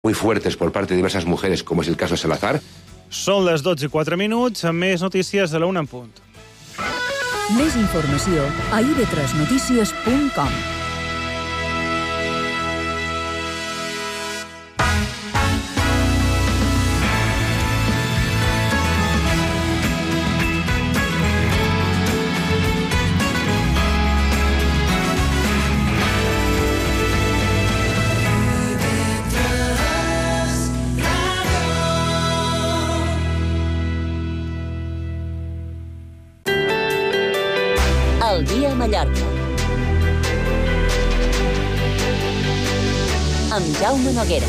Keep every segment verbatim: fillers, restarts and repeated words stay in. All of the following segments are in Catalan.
muy fuertes por parte de diversas mujeres, como es el caso de Salazar. Són les dotze i quatre minuts, amb més notícies de la una en punt. Més informació a i be tres notícies punt com. El dia a Mallorca. Amb Jaume Noguera.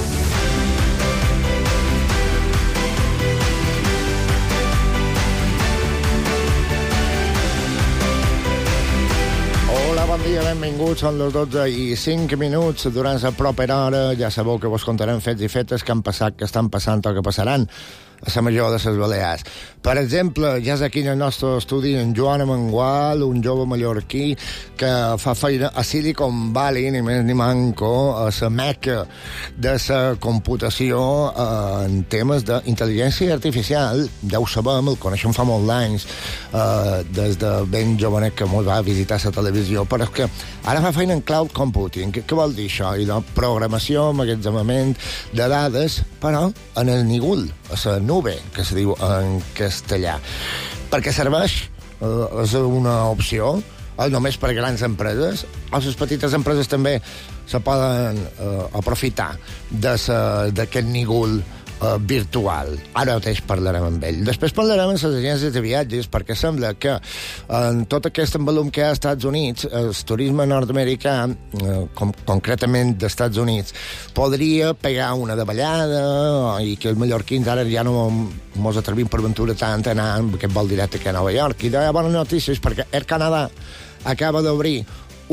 Hola, bon dia, benvinguts. Són les dotze i cinc minuts. Durant la propera hora ja sabeu que vos contarem fets i fetes que han passat, que estan passant o que passaran a la major de les Balears. Per exemple, ja és aquí en el nostre estudi en Joan Amengual, un jove mallorquí que fa feina a Silicon Valley, ni més ni manco, a la meca de la computació en temes d'intel·ligència artificial. Ja ho sabem, el coneixem fa molts anys, eh, des de ben jovenet que ens va visitar a la televisió, però és que ara fa feina en cloud computing. Què, què vol dir això? I doncs, programació, emmagatzemament de dades, però en el nígul, a la nube, que se diu en castellà. Per què serveix? Eh, és una opció? Eh, només per grans empreses? O les petites empreses també se poden eh, aprofitar d'aquest nígul eh, virtual? Ara mateix parlarem amb ell. Després parlarem amb les agències de viatges, perquè sembla que en tot aquest embalum que hi ha als Estats Units, el turisme nord-americà, eh, com, concretament dels Estats Units, podria pegar una davallada i que els mallorquins ara ja no mos atrevim per ventura tant a anar amb aquest vol directe que a Nova York. I de bones notícies, perquè Air Canada acaba d'obrir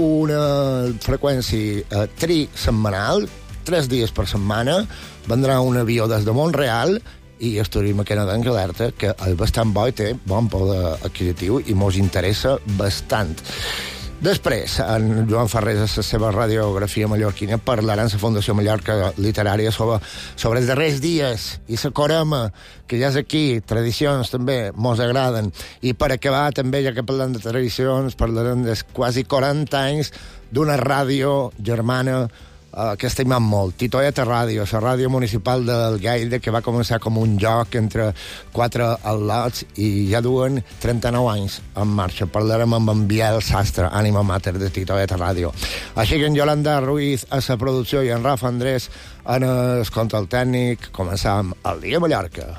una freqüència eh, trisetmanal, tres dies per setmana, vendrà un avió des de Montreal i el turisme canadenc alerta que és bastant bo i té bon poder adquisitiu i mos interessa bastant. Després, en Joan Ferrés, a la seva radiografia mallorquina, parlarà en la Fundació Mallorca Literària sobre, sobre els darrers dies i la corema, que ja és aquí, tradicions també mos agraden. I per acabar, també, ja que parlem de tradicions, parlarem dels quasi quaranta anys d'una ràdio germana Uh, que estimem molt, Titoeta Ràdio, la ràdio municipal del Gaire, que va començar com un joc entre quatre al·lots i ja duen trenta-nou anys en marxa. Parlarem amb en Biel Sastre, ànima mater de Titoeta Ràdio. Així que en Yolanda Ruiz a la producció i en Rafa Andrés en el control tècnic. Començam el dia a Mallorca.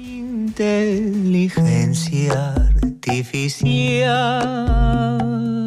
Inteligencia artificial,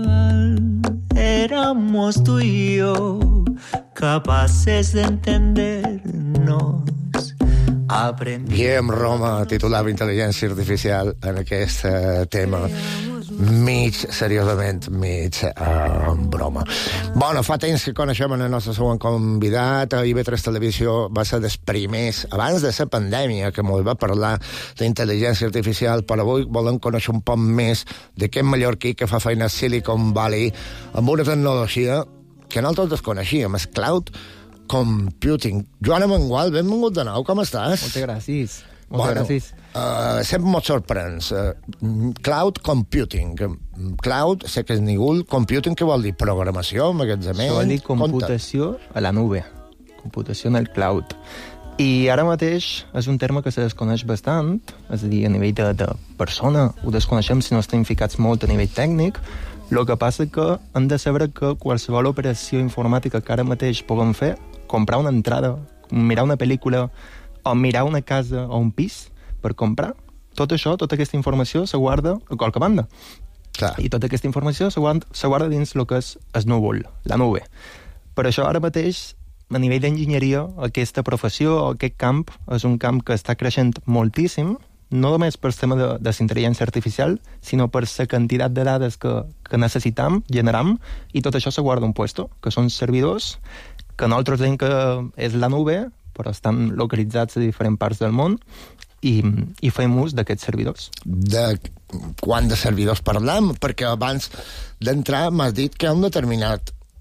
éramos tú y yo capaces de entendernos. Guillem Roma titulava Intel·ligència Artificial en aquest uh, tema, mig seriosament, mig uh, broma. Bueno, fa temps que coneixem el nostre següent convidat. A I B tres Televisió va ser dels primers, abans de la pandèmia, que ens va parlar d'intel·ligència artificial, però avui volem conèixer un poc més d'aquest mallorquí que fa feina a Silicon Valley amb una tecnologia que nosaltres desconeixíem, és cloud computing. Joan Amengual, benvingut de nou, com estàs? Moltes gràcies. Moltes bueno, gràcies. Uh, sempre m'ho sorprens. Uh, cloud computing. Cloud, sé que és nígul. Computing, què vol dir? Programació, magatzemament? Això vol dir computació Conta. a la nube. Computació en el cloud. I ara mateix és un terme que se desconeix bastant, és a dir, a nivell de, de persona, ho desconeixem si no estem ficats molt a nivell tècnic. El que passa que hem de saber que qualsevol operació informàtica que ara mateix puguem fer, comprar una entrada, mirar una pel·lícula o mirar una casa o un pis per comprar, tot això, tota aquesta informació se guarda a qualque banda. Clar. I tota aquesta informació se guarda, se guarda dins el que és el núvol, la nube. Per això ara mateix, a nivell d'enginyeria, aquesta professió o aquest camp és un camp que està creixent moltíssim, no només per el tema de, de la intel·ligència artificial, sinó per la quantitat de dades que, que necessitam, generam, i tot això se guarda un puesto, que són servidors, que nosaltres diem que és la nube, però estan localitzats a diferents parts del món, i, i fem ús d'aquests servidors. De quant de servidors parlem? Perquè abans d'entrar m'has dit que hi ha un determinat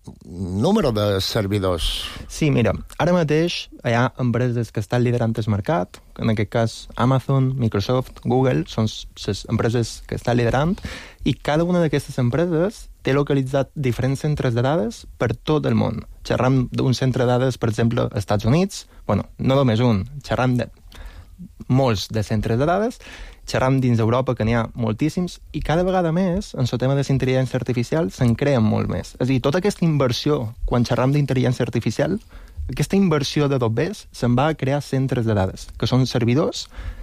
número de servidors. Sí, mira, ara mateix hi ha empreses que estan liderant el mercat, en aquest cas Amazon, Microsoft, Google, són les empreses que estan liderant, i cada una d'aquestes empreses té localitzat diferents centres de dades per tot el món. Xerram d'un centre de dades, per exemple, als Estats Units, bueno, no només un, xerram de molts de centres de dades, xerram dins d'Europa, que n'hi ha moltíssims, i cada vegada més, en el tema de la intel·ligència artificial, se'n creen molt més. És a dir, tota aquesta inversió, quan xerram d'intel·ligència artificial, aquesta inversió de dobbers se'n va a crear centres de dades, que són servidors,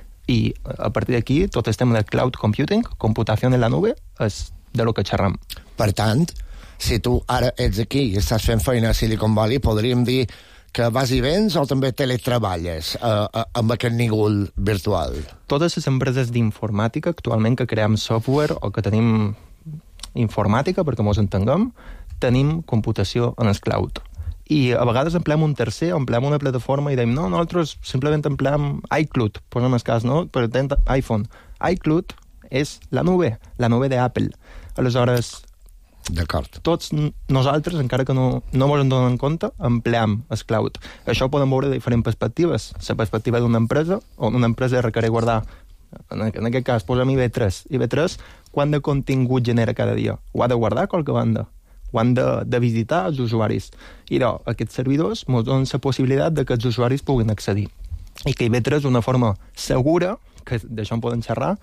i a partir d'aquí, tot el tema de cloud computing, computació en la nube, és de lo que xerram. Per tant, si tu ara ets aquí i estàs fent feina a Silicon Valley, podríem dir que vas i vens o també teletreballes eh, eh, amb aquest nígol virtual? Totes les empreses d'informàtica actualment que creem software o que tenim informàtica, perquè mos entenguem, tenim computació en el cloud. I a vegades empleem un tercer, empleem una plataforma i dèiem, no, nosaltres simplement empleem iCloud, posem el cas, no? Per exemple, iPhone. iCloud és la nube, la nube d'Apple. Aleshores, d'acord, tots nosaltres, encara que no, no ens en donem compte, empleam el cloud. Això ho podem veure de diferents perspectives. La perspectiva d'una empresa, on una empresa requereix guardar, en aquest cas, posem I B tres. I B tres, quant de contingut genera cada dia? Ho ha de guardar a qualque banda? Ho han de, de visitar els usuaris? I no, aquests servidors ens donen la possibilitat de que els usuaris puguin accedir. I que I B tres és una forma segura, que d'això en podem xerrar,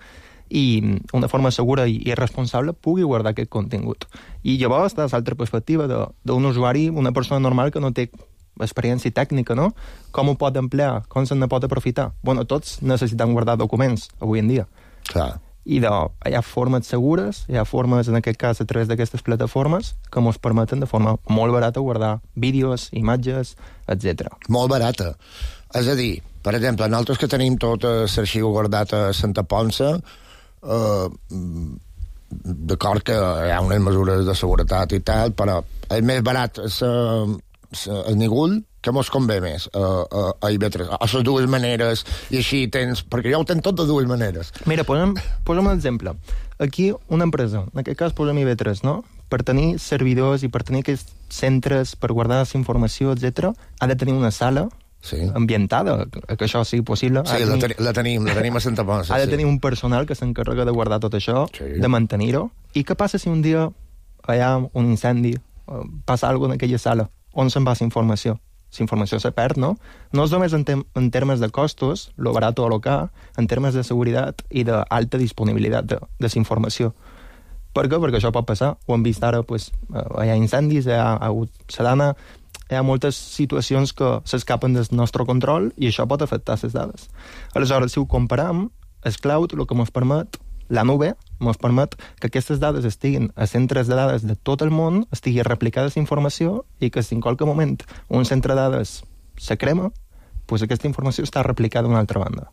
i una forma segura i, i responsable pugui guardar aquest contingut. I llavors està l'altra perspectiva d'un usuari, una persona normal que no té experiència tècnica, no? Com ho pot emplear? Com se'n pot aprofitar? Bueno, tots necessitem guardar documents avui en dia. Clar. I de, hi ha formes segures, hi ha formes, en aquest cas, a través d'aquestes plataformes, que ens permeten de forma molt barata guardar vídeos, imatges, etcètera. Molt barata. És a dir, per exemple, nosaltres que tenim tot l'arxiu guardat a Santa Ponça, Uh, d'acord que hi ha unes mesures de seguretat i tal, però és més barat el Nigul que mos convé més uh, uh, a I B tres, a les dues maneres, i així tens, perquè ja ho tens tot de dues maneres. Mira, posem, posem un exemple. Aquí una empresa, en aquest cas posem I B tres, no? Per tenir servidors i per tenir aquests centres per guardar la informació, etcètera, ha de tenir una sala sí. ambientada, que això sigui possible. Sí, la, ten la tenim, la tenim a Santa Ponça. Ha de sí. tenir un personal que s'encarrega de guardar tot això, sí. de mantenir-ho. I què passa si un dia hi ha un incendi, passa alguna cosa en aquella sala? On se'n va la informació? La informació se perd, no? No és només en, tem en termes de costos, lo barato o lo car, en termes de seguretat i d'alta disponibilitat de, de la informació. Per què? Perquè això pot passar. Ho hem vist ara, pues, hi ha incendis, hi ha hagut sedana, hi ha moltes situacions que s'escapen del nostre control i això pot afectar les dades. Aleshores, si ho comparem, el cloud, el que ens permet, la nube, ens permet que aquestes dades estiguin a centres de dades de tot el món, estigui replicada la informació i que si en qualque moment un centre de dades se crema, pues aquesta informació està replicada d'una altra banda.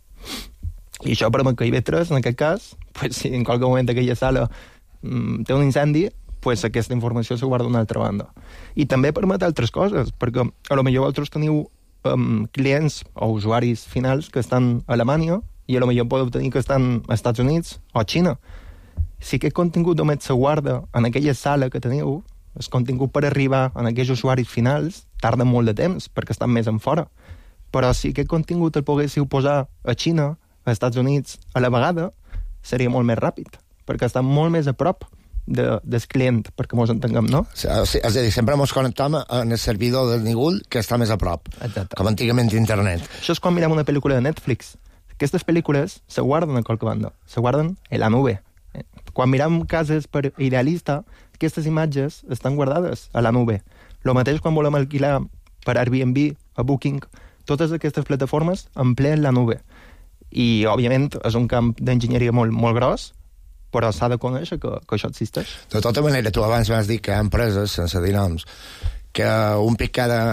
I això permet que I B tres, en aquest cas, pues, si en qualque moment aquella sala mm, té un incendi, pues aquesta informació se guarda d'una altra banda. I també permet altres coses, perquè a lo millor vosaltres teniu um, clients o usuaris finals que estan a Alemanya i a lo millor podeu tenir que estan als Estats Units o a Xina. Si aquest contingut només se guarda en aquella sala que teniu, el contingut per arribar a aquells usuaris finals tarda molt de temps, perquè estan més en fora. Però si aquest contingut el poguéssiu posar a Xina, als Estats Units, a la vegada, seria molt més ràpid, perquè estan molt més a prop de, del client, perquè mos entenguem, no? Sí, és a dir, sempre mos connectem en el servidor del Nigul, que està més a prop. Exacte. Com antigament internet. Això és quan mirem una pel·lícula de Netflix. Aquestes pel·lícules se guarden a qualque banda, se guarden en la nube. Quan mirem cases per Idealista, aquestes imatges estan guardades a la nube. El mateix quan volem alquilar per Airbnb, a Booking, totes aquestes plataformes empleen la nube. I, òbviament, és un camp d'enginyeria molt, molt gros, però s'ha de conèixer que, que això existeix. De tota manera, tu abans m'has dit que hi ha empreses, sense dir noms, que un pic cada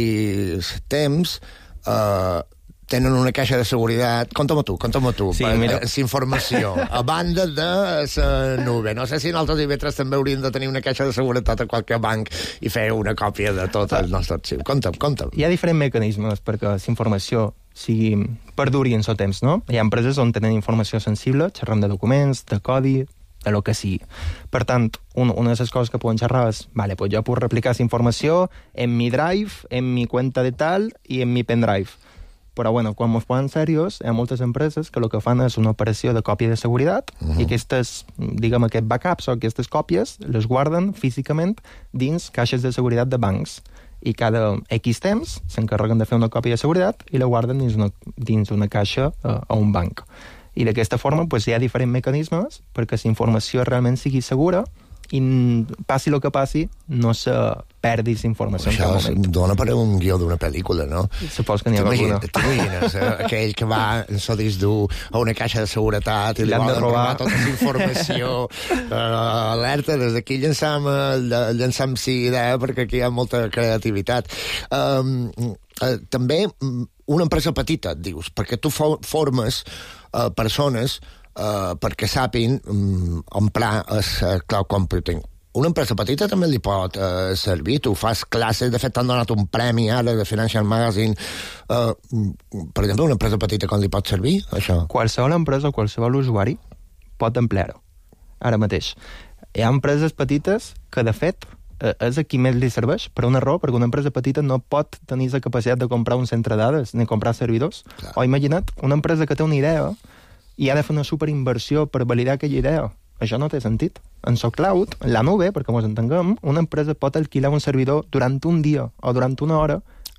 X temps eh, tenen una caixa de seguretat. Conta'm-ho tu, conta'm-ho tu. Sí, mira. És informació, a banda de la nube. No sé si nosaltres i vetres també hauríem de tenir una caixa de seguretat a qualque banc i fer una còpia de tot el nostre arxiu. Conta'm, conta'm. Hi ha diferents mecanismes perquè la informació sigui perduri en el temps, no? Hi ha empreses on tenen informació sensible, xerrem de documents, de codi, de lo que sigui. Per tant, un, una de les coses que poden xerrar és, vale, pues jo puc replicar aquesta informació en mi drive, en mi cuenta de tal i en mi pendrive. Però, bueno, quan ens posen serios, hi ha moltes empreses que el que fan és una operació de còpia de seguretat uh-huh. i aquestes, diguem, aquests backups o aquestes còpies les guarden físicament dins caixes de seguretat de bancs. I cada X temps s'encarreguen de fer una còpia de seguretat i la guarden dins una, dins una caixa uh, a un banc. I d'aquesta forma pues, hi ha diferents mecanismes perquè la informació realment sigui segura i passi el que passi, no se perdi la informació Això en cap moment. Dona per un guió d'una pel·lícula, no? Supos que n'hi ha alguna. T'imagines, eh? Aquell que va en so disc dur a una caixa de seguretat i li volen robar tota la informació. Uh, alerta, des d'aquí llançam, uh, llançam sí idea perquè aquí hi ha molta creativitat. Um, uh, també una empresa petita, et dius, perquè tu formes uh, persones Uh, perquè sàpin um, emprar el uh, cloud computing. Una empresa petita també li pot uh, servir. Tu fas classes, de fet t'han donat un premi ara de Financial Magazine. Uh, per exemple, una empresa petita com li pot servir, això? Qualsevol empresa o qualsevol usuari pot emplear-ho. Ara mateix. Hi ha empreses petites que, de fet, és a qui més li serveix, per una raó, perquè una empresa petita no pot tenir la capacitat de comprar un centre de dades ni comprar servidors. Clar. O imagina't, una empresa que té una idea i ha de fer una superinversió per validar aquella idea. Això no té sentit. En SoCloud, en la nube, perquè ens entenguem, una empresa pot alquilar un servidor durant un dia o durant una hora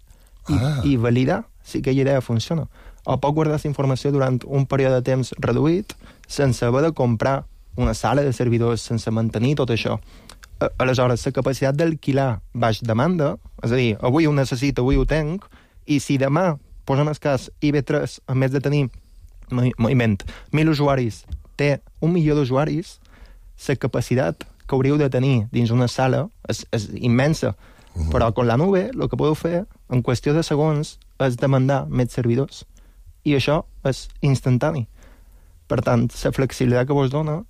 i, ah. i validar si aquella idea funciona. O pot guardar aquesta informació durant un període de temps reduït sense haver de comprar una sala de servidors, sense mantenir tot això. Aleshores, la capacitat d'alquilar baix demanda, és a dir, avui ho necessito, avui ho tenc, i si demà, posem el cas, I B tres, a més de tenir moviment, mil usuaris, té un milió d'usuaris, la capacitat que hauríeu de tenir dins una sala és, és immensa. Uh-huh. Però con la nube, el que podeu fer, en qüestió de segons, és demandar més servidors. I això és instantani. Per tant, la flexibilitat que vos dona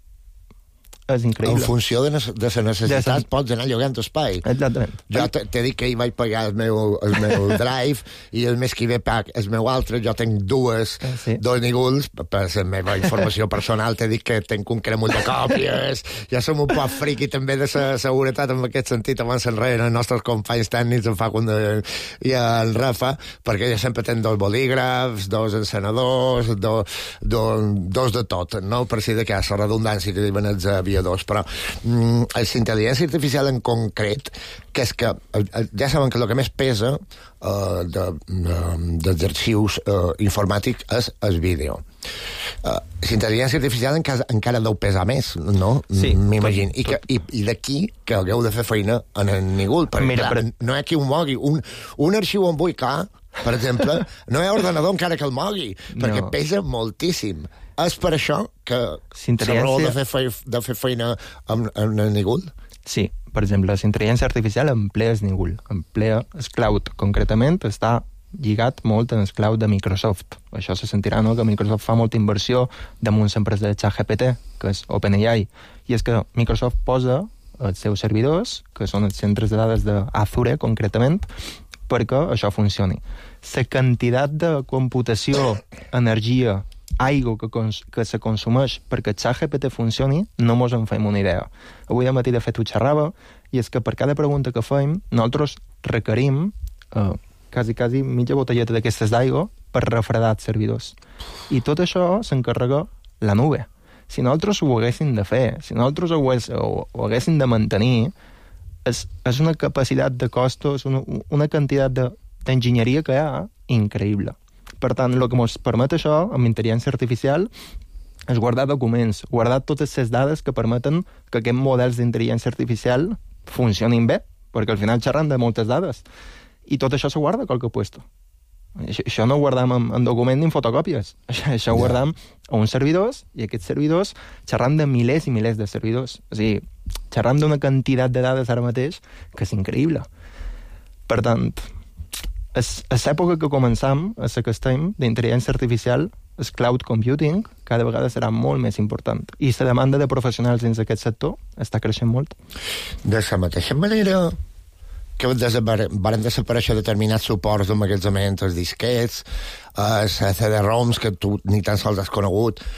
és increïble. En funció de, de la necessitat ja pots anar llogant espai. Exactament. Jo t'he dit que hi vaig pagar el meu, el meu drive i el mes que ve pac el meu altre, jo tenc dues, sí. dos niguls, per la meva informació personal t'he dit que tenc un cremull de còpies, ja som un poc friqui també de la seguretat en aquest sentit, abans enrere els nostres companys tècnics en Facundo i en Rafa, perquè ja sempre tenen dos bolígrafs, dos encenedors, do, do, dos de tot, no? Per si de cas, la redundància que diuen els aviadors. Però mm, la intel·ligència artificial en concret, que és que ja saben que el que més pesa uh, de, de, dels arxius uh, informàtics és el vídeo. Uh, la intel·ligència artificial encara, encara deu pesar més, no? Sí, m'imagino. I, que, i, i d'aquí que hagueu de fer feina en el Nigul, perquè Mira, clar, però... no hi ha qui ho mogui. Un, un arxiu en vuit K, per exemple, no hi ha ordenador encara que el mogui, perquè no. Pesa moltíssim. És per això que s'ha raó de fer, fe, de fer feina amb, amb el Nigul? Sí, per exemple, la intel·ligència artificial emplea el Nigul, emplea el cloud. Concretament, està lligat molt en el cloud de Microsoft. Això se sentirà, no?, que Microsoft fa molta inversió damunt l'empresa de ChatGPT, que és OpenAI, i és que Microsoft posa els seus servidors, que són els centres de dades d'Azure, concretament, perquè això funcioni. La quantitat de computació, energia, aigua que, cons que se consumeix perquè el ChatGPT funcioni, no mos en fem una idea. Avui de matí, de fet, ho xerrava, i és que per cada pregunta que fem, nosaltres requerim eh, quasi, quasi mitja botelleta d'aquestes d'aigua per refredar els servidors. I tot això s'encarrega la nube. Si nosaltres ho haguéssim de fer, si nosaltres ho, hagués, ho, ho haguéssim de mantenir, és, és una capacitat de costos, una, una quantitat d'enginyeria que hi ha increïble. Per tant, el que ens permet això, amb intel·ligència artificial, és guardar documents, guardar totes les dades que permeten que aquests models d'intel·ligència artificial funcionin bé, perquè al final xerren de moltes dades. I tot això se guarda a qualque puesto. Això, això no ho guardam en, en document ni en fotocòpies. Això, això ho guardam a uns servidors, i aquests servidors xerram de milers i milers de servidors. O sigui, xerram d'una quantitat de dades ara mateix que és increïble. Per tant, a l'època que començam, a la que estem, d'intel·ligència artificial, el cloud computing cada vegada serà molt més important. I la demanda de professionals dins d'aquest sector està creixent molt. De la mateixa manera que van desaparèixer determinats suports d'emmagatzemament, els disquets, els C D ROMs, que tu ni tan sols has conegut,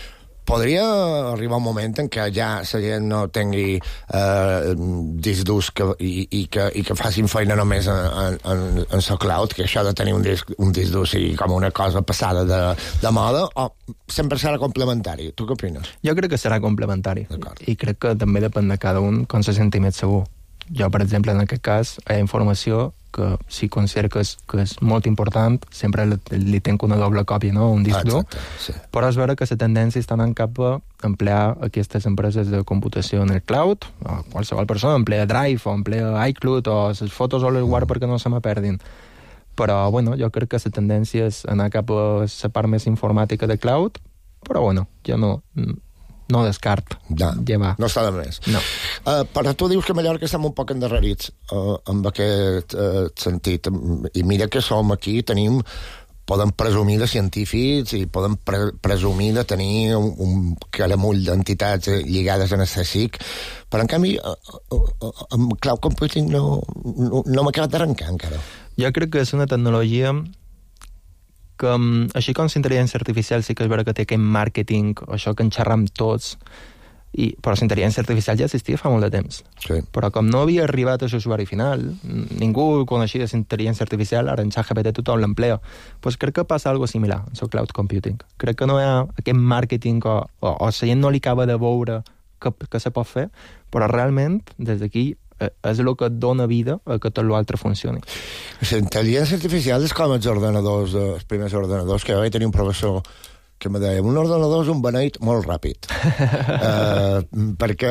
podria arribar un moment en què ja la gent no tingui eh, disc durs que, i, i, que, i que facin feina només en, en, en la cloud, que això de tenir un disc, un disc dur sigui com una cosa passada de, de moda, o sempre serà complementari. Tu què opines? Jo crec que serà complementari. I crec que també depèn de cada un com se senti més segur. Jo, per exemple, en aquest cas, hi ha informació que si considero que és, que és molt important, sempre li, li tenc una doble còpia, no? Un disc dur. Sí. Però és vera que la tendència està anant cap a emplear aquestes empreses de computació en el cloud, o qualsevol persona emplea Drive, o emplea iCloud, o les fotos o les guard perquè no se me perdin. Però, bueno, jo crec que la tendència és anar cap a la part més informàtica de cloud, però, bueno, jo no... no descart. Ja, llevar. no està de més. No. Uh, però tu dius que a Mallorca estem un poc endarrerits uh, amb aquest uh, sentit. I mira que som aquí, tenim podem presumir de científics i podem pre presumir de tenir un, un caramull d'entitats lligades en el C S I C, però en canvi uh, uh, uh, amb cloud computing no, no, no m'ha acabat d'arrencar encara. Jo crec que és una tecnologia que, així com l'intel·ligència artificial sí que és vera que té aquest màrqueting, això que en xerram tots, i, però l'intel·ligència artificial ja existia fa molt de temps. Sí. Però com no havia arribat a l'usuari final, ningú coneixia l'intel·ligència artificial, ara en ChatGPT tothom l'emplea, doncs crec que passa algo similar en el cloud computing. Crec que no hi ha aquest màrqueting o, o, o la gent no li acaba de veure que, que se pot fer, però realment, des d'aquí, és el que et dona vida a que tot l'altre funcioni. La intel·ligència artificial és com els ordenadors, els primers ordenadors, que jo vaig tenir un professor que me deia, un ordenador és un beneit molt ràpid. uh, perquè,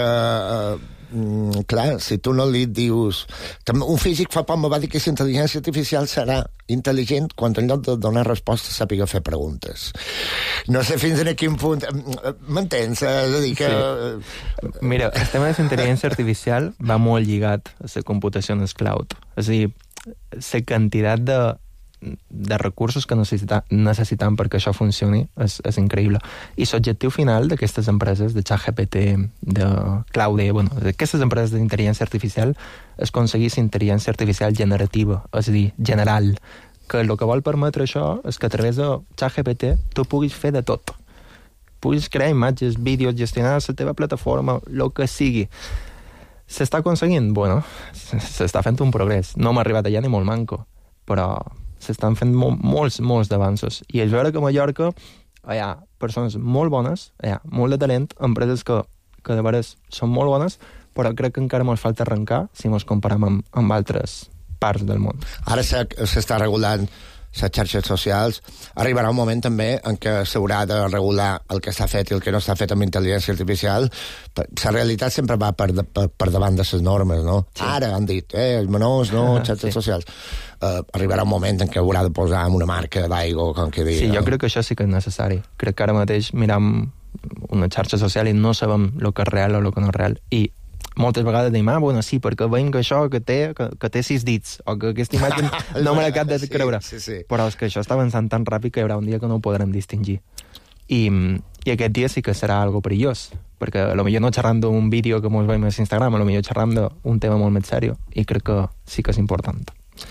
uh, clar, si tu no li dius... Un físic fa poc me va dir que la intel·ligència artificial serà intel·ligent quan en lloc de donar respostes sàpiga fer preguntes. No sé fins a quin punt... M'entens? És a dir que... Sí. Mira, el tema de la intel·ligència artificial va molt lligat a la computació en el cloud. És a dir, la quantitat de, de recursos que necessita, necessitam perquè això funcioni és, és increïble. I l'objectiu final d'aquestes empreses, de ChatGPT, de Claude, bueno, d'aquestes empreses d'intel·ligència artificial, és aconseguir la intel·ligència artificial generativa, és a dir, general, que el que vol permetre això és que a través de ChatGPT tu puguis fer de tot. Puguis crear imatges, vídeos, gestionar la teva plataforma, el que sigui. S'està aconseguint? Bueno, s'està fent un progrés. No m'ha arribat allà ni molt manco, però s'estan fent mol, molts, molts d'avanços. I és vera que a Mallorca hi ha persones molt bones, hi ha molt de talent, empreses que, que de veres són molt bones, però crec que encara ens falta arrencar si ens comparem amb, amb altres parts del món. Ara s'està regulant les xarxes socials. Arribarà un moment també en què s'haurà de regular el que s'ha fet i el que no s'ha fet amb intel·ligència artificial. La realitat sempre va per, de, per, per davant de les normes, no? Sí. Ara han dit, eh, els menors, no, xarxes sí. socials. Uh, arribarà un moment en què haurà de posar amb una marca d'aigua, com que dir. Sí, no? Jo crec que això sí que és necessari. Crec que ara mateix miram una xarxa social i no sabem el que és real o el que no és real. I moltes vegades diem, ah, bueno, sí, perquè veiem que això que té, que, que té sis dits, o que aquesta imatge no me la cap de sí, creure. Sí, sí. Però és que això està avançant tan ràpid que hi haurà un dia que no ho podrem distingir. I, i aquest dia sí que serà algo perillós, perquè potser no xerram d'un vídeo que mos veiem a Instagram, potser xerram d'un tema molt més seriós, i crec que sí que és important.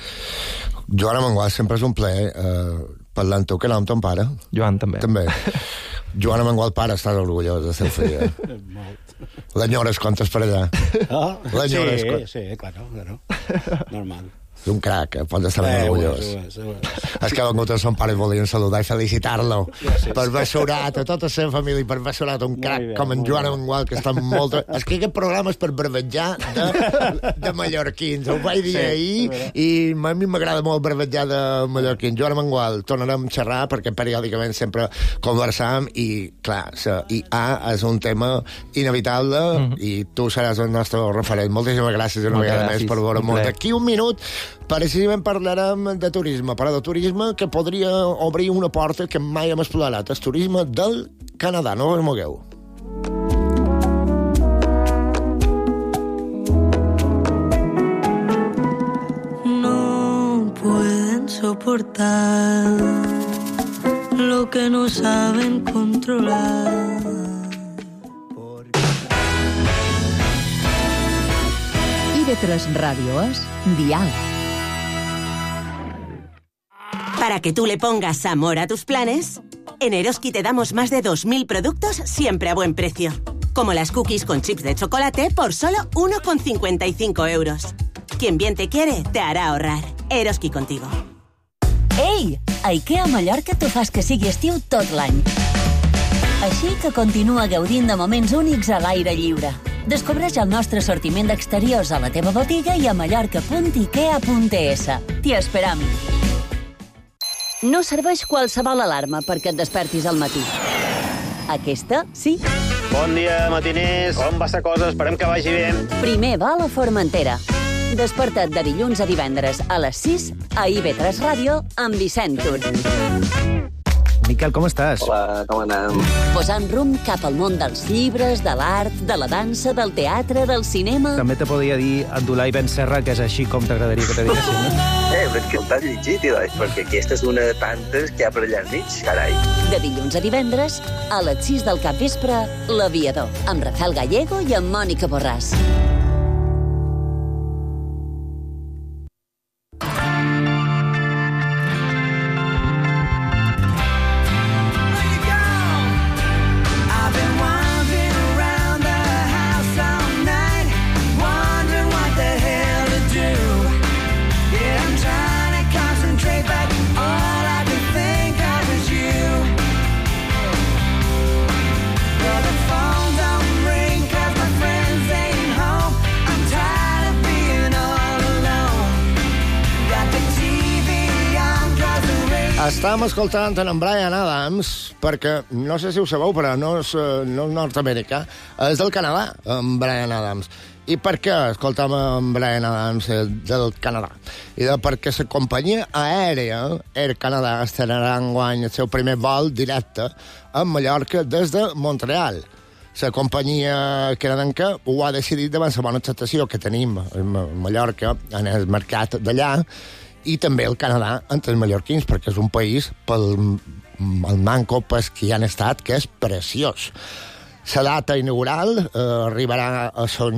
Joan Amengual, sempre és un plaer eh, parlar amb tu, que nom ton pare? Joan, també. També. Joan Amengual, pare, estàs orgullós de ser fill. Molt. L'enyores quantes per allà? Ah? L'enyores Sí, quan... sí, claro, claro. Normal. És un crac, eh? Pots estar ben Eh, orgullós. ho és, ho és, ho és. És que ha vengut a son pare i volien saludar i felicitar-lo per haver surat a tota la seva família, per haver surat un crac bé, com en molt Joan bé. Amengual, que està molt... És que aquest programa és per bravejar de, de mallorquins. Ho vaig dir Sí, ahir i a mi m'agrada molt bravejar de mallorquins. Joan Amengual, tornarem a xerrar perquè periòdicament sempre conversam i, clar, la I A és un tema inevitable mm -hmm. i tu seràs el nostre referent. Moltíssimes gràcies una Moltes vegada gràcies. més per veure molt. D'aquí un minut precisament parlarem de turisme, però de turisme que podria obrir una porta que mai hem explorat, el turisme del Canadà. No us mogueu. No pueden soportar lo que no saben controlar. I de tres Radio es Dial. Para que tú le pongas amor a tus planes, En Eroski te damos más de dos mil productos siempre a buen precio. Como las cookies con chips de chocolate por solo uno con cincuenta y cinco euros. Quien bien te quiere, te hará ahorrar. Eroski contigo. Ei! A IKEA Mallorca t'ho fas que sigui estiu tot l'any. Així que continua gaudint de moments únics a l'aire lliure. Descobreix el nostre assortiment d'exteriors a la teva botiga i a mallorca punt ikea punt es. T'hi esperam. No serveix qualsevol alarma perquè et despertis al matí. Aquesta, sí. Bon dia, matiners. Com va la cosa? Esperem que vagi bé. Primer va a la Formentera. Desperta't de dilluns a divendres a les sis a I B tres Ràdio amb Vicent Tur. Miquel, com estàs? Hola, com anem? Posant rumb cap al món dels llibres, de l'art, de la dansa, del teatre, del cinema... També te podria dir Abdulai Ben Serra, que és així com t'agradaria que te diguessin, no? Eh, però és que t'has llegit, doncs, perquè aquesta és una de tantes que hi ha per allà nits, carai. De dilluns a divendres, a les sis del capvespre, L'Aviador, amb Rafael Gallego i amb Mònica Borràs. Estàvem escoltant en Bryan Adams, perquè no sé si ho sabeu, però no és, no és nord-americà, és del Canadà, en Bryan Adams. I per què escoltam en Bryan Adams del Canadà? I de perquè la companyia aèria Air Canada estrenarà enguany el seu primer vol directe a Mallorca des de Montreal. La companyia canadenca ho ha decidit davant la bona acceptació que tenim a Mallorca en el mercat d'allà, i també el Canadà entre els mallorquins, perquè és un país pel el manco pas que hi han estat, que és preciós. La data inaugural eh, arribarà a Son,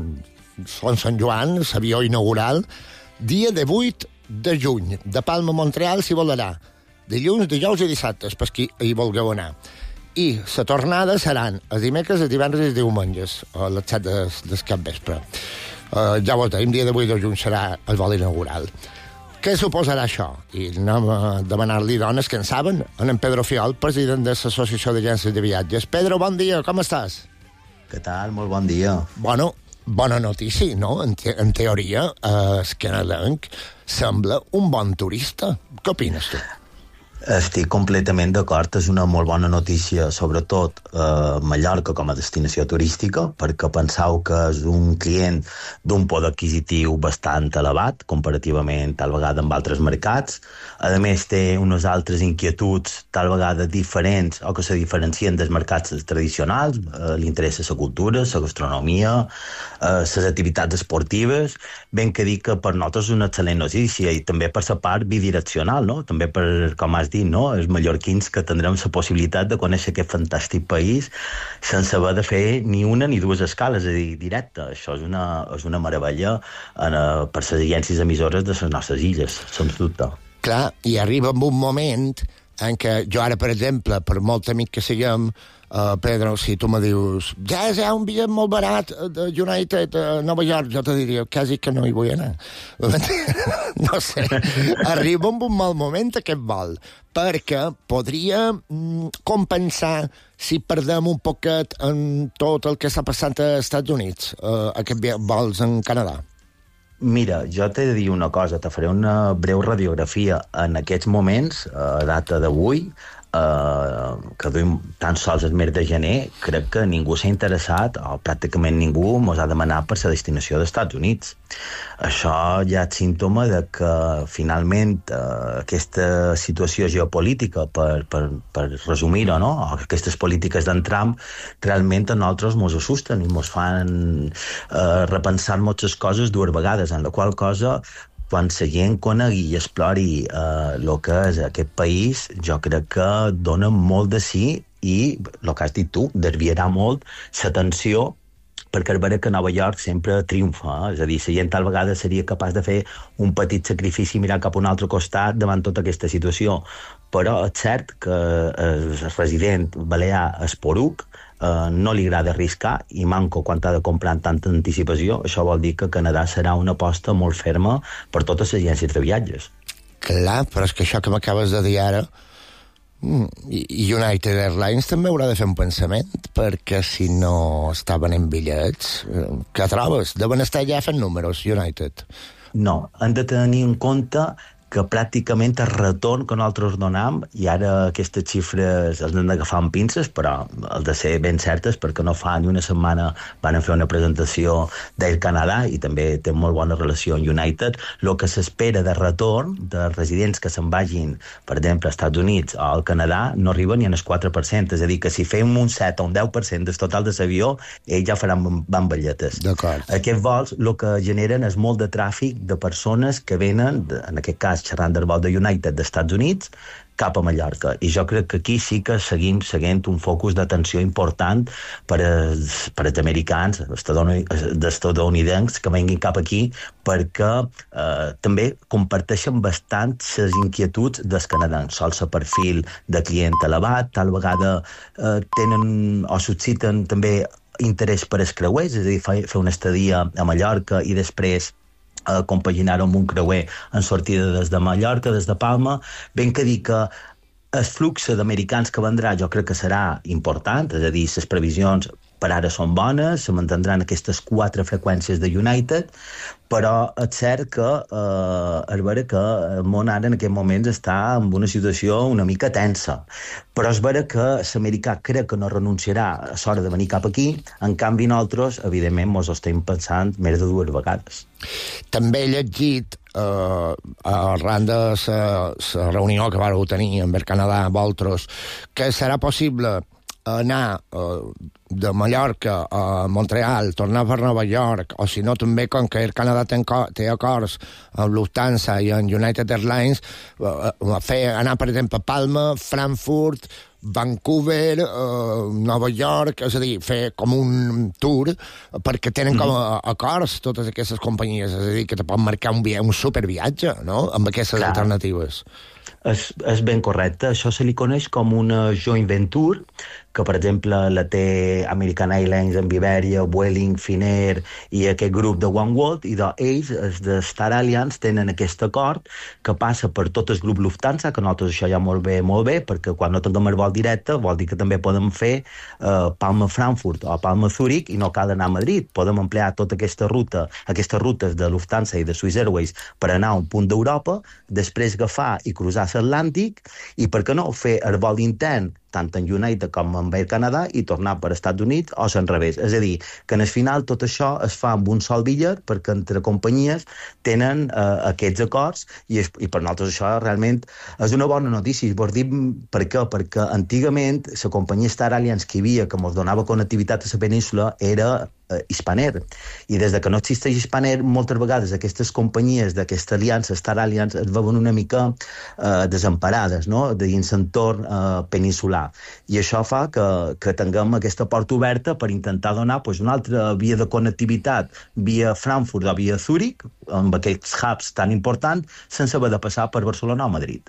Son Sant Joan, l'avió inaugural, dia de vuit de juny. De Palma a Montreal s'hi volarà dilluns, dijous i dissabtes, per qui hi vulgueu anar. I la tornada seran els dimecres, els divendres i els diumenges, a les set del capvespre. Eh, ja ho tenim, dia de vuit de juny serà el vol inaugural. Què suposarà això? I anem a demanar-li dones que en saben. En Pedro Fiol, president de l'Associació d'Agències de Viatges. Pedro, bon dia, com estàs? Què tal? Molt bon dia. Bueno, bona notícia, no? En, te en teoria, eh, el canadenc sembla un bon turista. Què opines tu? Estic completament d'acord, és una molt bona notícia, sobretot eh, Mallorca com a destinació turística, perquè penseu que és un client d'un poder adquisitiu bastant elevat, comparativament tal vegada amb altres mercats. A més, té unes altres inquietuds tal vegada diferents o que se diferencien dels mercats tradicionals. Eh, li interessa la cultura, la gastronomia, eh, les activitats esportives. Ben que dic que per nosaltres és una excel·lent notícia i també per la part bidireccional, no? També per, com has dit, no? Els mallorquins que tindrem la possibilitat de conèixer aquest fantàstic país sense haver de fer ni una ni dues escales, és a dir, directe. Això és una, és una meravella en, per les agències emissores de les nostres illes, sens dubte. Clar, i arriba en un moment en què jo ara, per exemple, per molt amic que siguem, uh, Pedro, si tu me dius ja hi ha un bitllet molt barat de United a Nova York, jo te diria quasi que no hi vull anar. No sé, arriba en un mal moment aquest vol, perquè podria mm, compensar si perdem un poquet en tot el que s'ha passat als Estats Units, uh, aquests vols en Canadà. Mira, jo t'he de dir una cosa, te faré una breu radiografia. En aquests moments, a data d'avui, eh, que duim tan sols el mes de gener, crec que ningú s'ha interessat, o pràcticament ningú mos ha demanat per la destinació dels Estats Units. Això ja és símptoma de que, finalment, eh, aquesta situació geopolítica, per, per, per resumir-ho, no? Aquestes polítiques d'en Trump, realment a nosaltres mos assusten i mos fan eh, repensar moltes coses dues vegades, en la qual cosa, quan la gent conegui i explori el eh, que és aquest país, jo crec que dona molt de sí i, el que has dit tu, desviarà molt l'atenció perquè és vera que Nova York sempre triomfa, eh? És a dir, la gent tal vegada seria capaç de fer un petit sacrifici i mirar cap a un altre costat davant tota aquesta situació. Però és cert que el resident balear Esporuc eh, no li agrada arriscar i manco quan ha de comprar amb tanta anticipació. Això vol dir que Canadà serà una aposta molt ferma per totes les agències de viatges. Clar, però és que això que m'acabes de dir ara, i United Airlines també haurà de fer un pensament, perquè si no està venent bitllets, què trobes? Deuen estar ja fent números, United. No, han de tenir en compte que pràcticament el retorn que nosaltres donem, i ara aquestes xifres els hem d'agafar amb pinces, però el de ser ben certes, perquè no fa ni una setmana van fer una presentació d'Air Canada i també té molt bona relació amb United. El que s'espera de retorn de residents que se'n vagin, per exemple, als Estats Units o al Canadà, no arriba ni en el quatre per cent, és a dir, que si fem un set o un deu per cent del total de l'avió, ells ja faran bamballetes. D'acord. Aquests vols el que generen és molt de tràfic de persones que venen, en aquest cas xerrant del vol de United dels Estats Units, cap a Mallorca. I jo crec que aquí sí que seguim seguint un focus d'atenció important per als, per als americans, estatunidencs, que venguin cap aquí, perquè eh, també comparteixen bastant les inquietuds dels canadencs. Sols el perfil de client elevat, tal vegada eh, tenen o susciten també interès per als creuers, és a dir, fer una estadia a Mallorca i després a compaginar amb un creuer en sortida des de Mallorca, des de Palma. Ben que dir que el flux d'americans que vendrà jo crec que serà important, és a dir, les previsions per ara són bones, se mantindran aquestes quatre freqüències de United, però és cert que eh, és vera que el món ara en aquest moments està en una situació una mica tensa, però és vera que l'americà crec que no renunciarà a l'hora de venir cap aquí, en canvi nosaltres, evidentment, ens ho estem pensant més de dues vegades. També he llegit, eh, arran de la reunió que vareu tenir amb Air Canada, vosaltres, que serà possible anar eh, de Mallorca a Montreal, tornar per Nova York, o si no també, com que Air Canada té, té acords amb Lufthansa i amb United Airlines, eh, fer anar, per exemple, a Palma, Frankfurt, Vancouver, eh, Nova York, és a dir, fer com un tour, perquè tenen com a acords totes aquestes companyies, és a dir, que te pot marcar un, via, un superviatge, no?, amb aquestes Clar. alternatives. És, és ben correcte. Això se li coneix com una joint venture, que, per exemple, la té American Airlines amb Iberia, Vueling, Finnair i aquest grup de OneWorld, i d'ells, els de Star Alliance, tenen aquest acord que passa per tot el grup Lufthansa, que nosaltres això ja molt bé, molt bé, perquè quan no tinguem el vol directe vol dir que també podem fer eh, Palma-Frankfurt o Palma-Zurich i no cal anar a Madrid. Podem emplear tota aquesta ruta, aquestes rutes de Lufthansa i de Swiss Airways per anar a un punt d'Europa, després agafar i cruzar l'Atlàntic i, per què no, fer el vol intern tant en United com en Air Canada i tornar per Estats Units o al revés. És a dir, que en el final tot això es fa amb un sol bitllet perquè entre companyies tenen eh, aquests acords i, es, i per nosaltres això realment és una bona notícia. Vos dic per què? Perquè antigament la companyia Star Alliance que hi havia, que ens donava connectivitat a la península, era eh, Hispanair. I des de que no existeix Hispanair, moltes vegades aquestes companyies d'aquesta aliança, Star Alliance, es veuen una mica eh, desemparades, no?, dins l'entorn eh, peninsular. I això fa que, que tinguem aquesta porta oberta per intentar donar pues, una altra via de connectivitat via Frankfurt o via Zurich, amb aquests hubs tan importants, sense haver de passar per Barcelona o Madrid.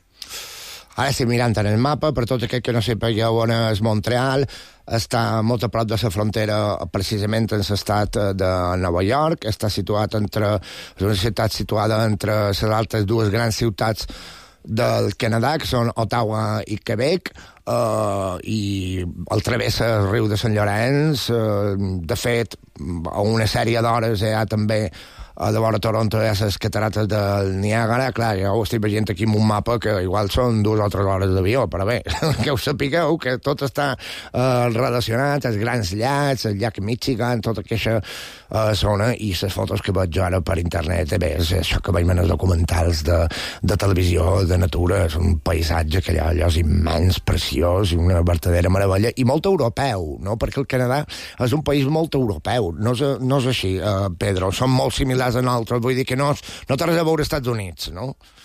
Ara estic mirant en el mapa, per tot aquell que no sapigueu on és Montreal, està molt a prop de la frontera, precisament en l'estat de Nova York, està situat entre, és una ciutat situada entre les altres dues grans ciutats del Canadà, que són Ottawa i Quebec, uh, i el travessa el riu de Sant Llorenç. Uh, de fet, a una sèrie d'hores hi ha també a de vora Toronto hi ha les catarates del Niàgara. Clar, ja ho estic veient aquí en un mapa que igual són dues o tres hores d'avió, però bé, que us sapigueu que tot està uh, relacionat, els grans llacs, el llac Michigan, tota aquesta uh, zona, i les fotos que veig jo ara per internet, bé, és això que veiem en els documentals de, de televisió, de natura, és un paisatge que allà, allò és immens, preciós, i una verdadera meravella, i molt europeu, no?, perquè el Canadà és un país molt europeu, no és, no és així, uh, Pedro, són molt similars a nosaltres, vull dir que no, no té res a veure als Estats Units, no?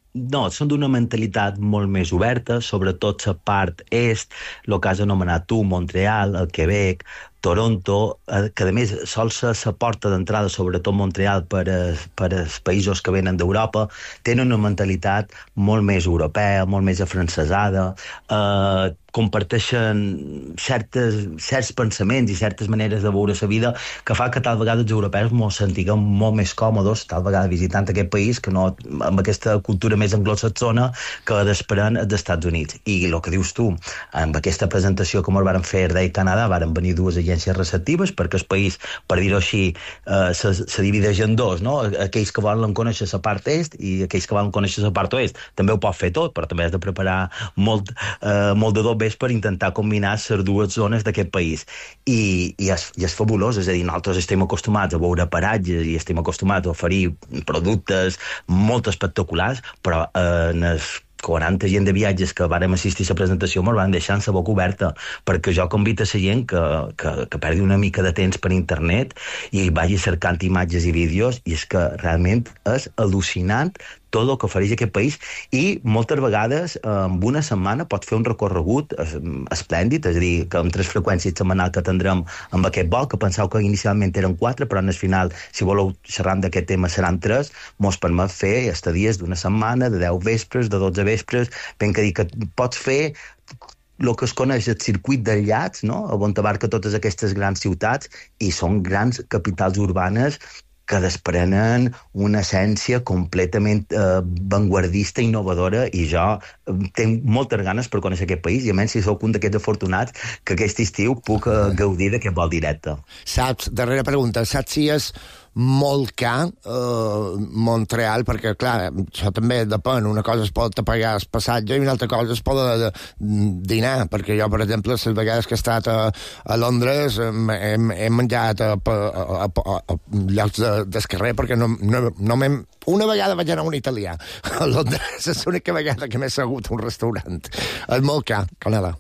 no, són d'una mentalitat molt més oberta, sobretot la part est, el que has anomenat tu, Montreal, el Quebec, Toronto, que a més sol ser la porta d'entrada, sobretot Montreal, per, a, per als països que venen d'Europa, tenen una mentalitat molt més europea, molt més afrancesada, eh, comparteixen certes, certs pensaments i certes maneres de veure la vida que fa que tal vegada els europeus ens sentiguem molt més còmodes, tal vegada visitant aquest país, que no amb aquesta cultura més anglosaxona que d'esperant als Estats Units. I el que dius tu, amb aquesta presentació que ens van fer d'Air Canada, van venir dues agències receptives, perquè el país, per dir-ho així, eh, se, se divideix en dos, no? Aquells que volen conèixer la part est i aquells que volen conèixer la part oest. També ho pot fer tot, però també has de preparar molt, eh, molt de dobbers per intentar combinar les dues zones d'aquest país. I, i, és, i és fabulós, és a dir, nosaltres estem acostumats a veure paratges i estem acostumats a oferir productes molt espectaculars, però eh, en els quaranta gent de viatges que vàrem assistir a la presentació ens van deixar amb la boca oberta, perquè jo convido a la gent que, que, que perdi una mica de temps per internet i vagi cercant imatges i vídeos, i és que realment és al·lucinant tot el que ofereix aquest país, i moltes vegades en una setmana pots fer un recorregut esplèndid, és a dir, que amb tres freqüències setmanals que tindrem amb aquest vol, que penseu que inicialment eren quatre, però en el final, si voleu xerrar d'aquest tema, seran tres, mos permet fer estadies d'una setmana, de deu vespres, de dotze vespres, ben que dir que pots fer el que es coneix el circuit del llacs, no? On abarca totes aquestes grans ciutats, i són grans capitals urbanes que desprenen una essència completament eh, vanguardista, innovadora, i jo eh, tinc moltes ganes per conèixer aquest país, i a menys si sóc un d'aquests afortunats que aquest estiu puc eh, gaudir d'aquest vol directe. Saps, darrera pregunta, saps si és molt car eh, Montreal, perquè clar, això també depèn, una cosa es pot pagar el passatge i una altra cosa es pot de, de dinar, perquè jo, per exemple, les vegades que he estat a, a Londres hem, hem, hem menjat a, a, a, a, a llocs de, del carrer, perquè no, no, no m'hem... Una vegada vaig anar a un italià a Londres, és l'única vegada que m'he segut a un restaurant. És molt car, Canadà.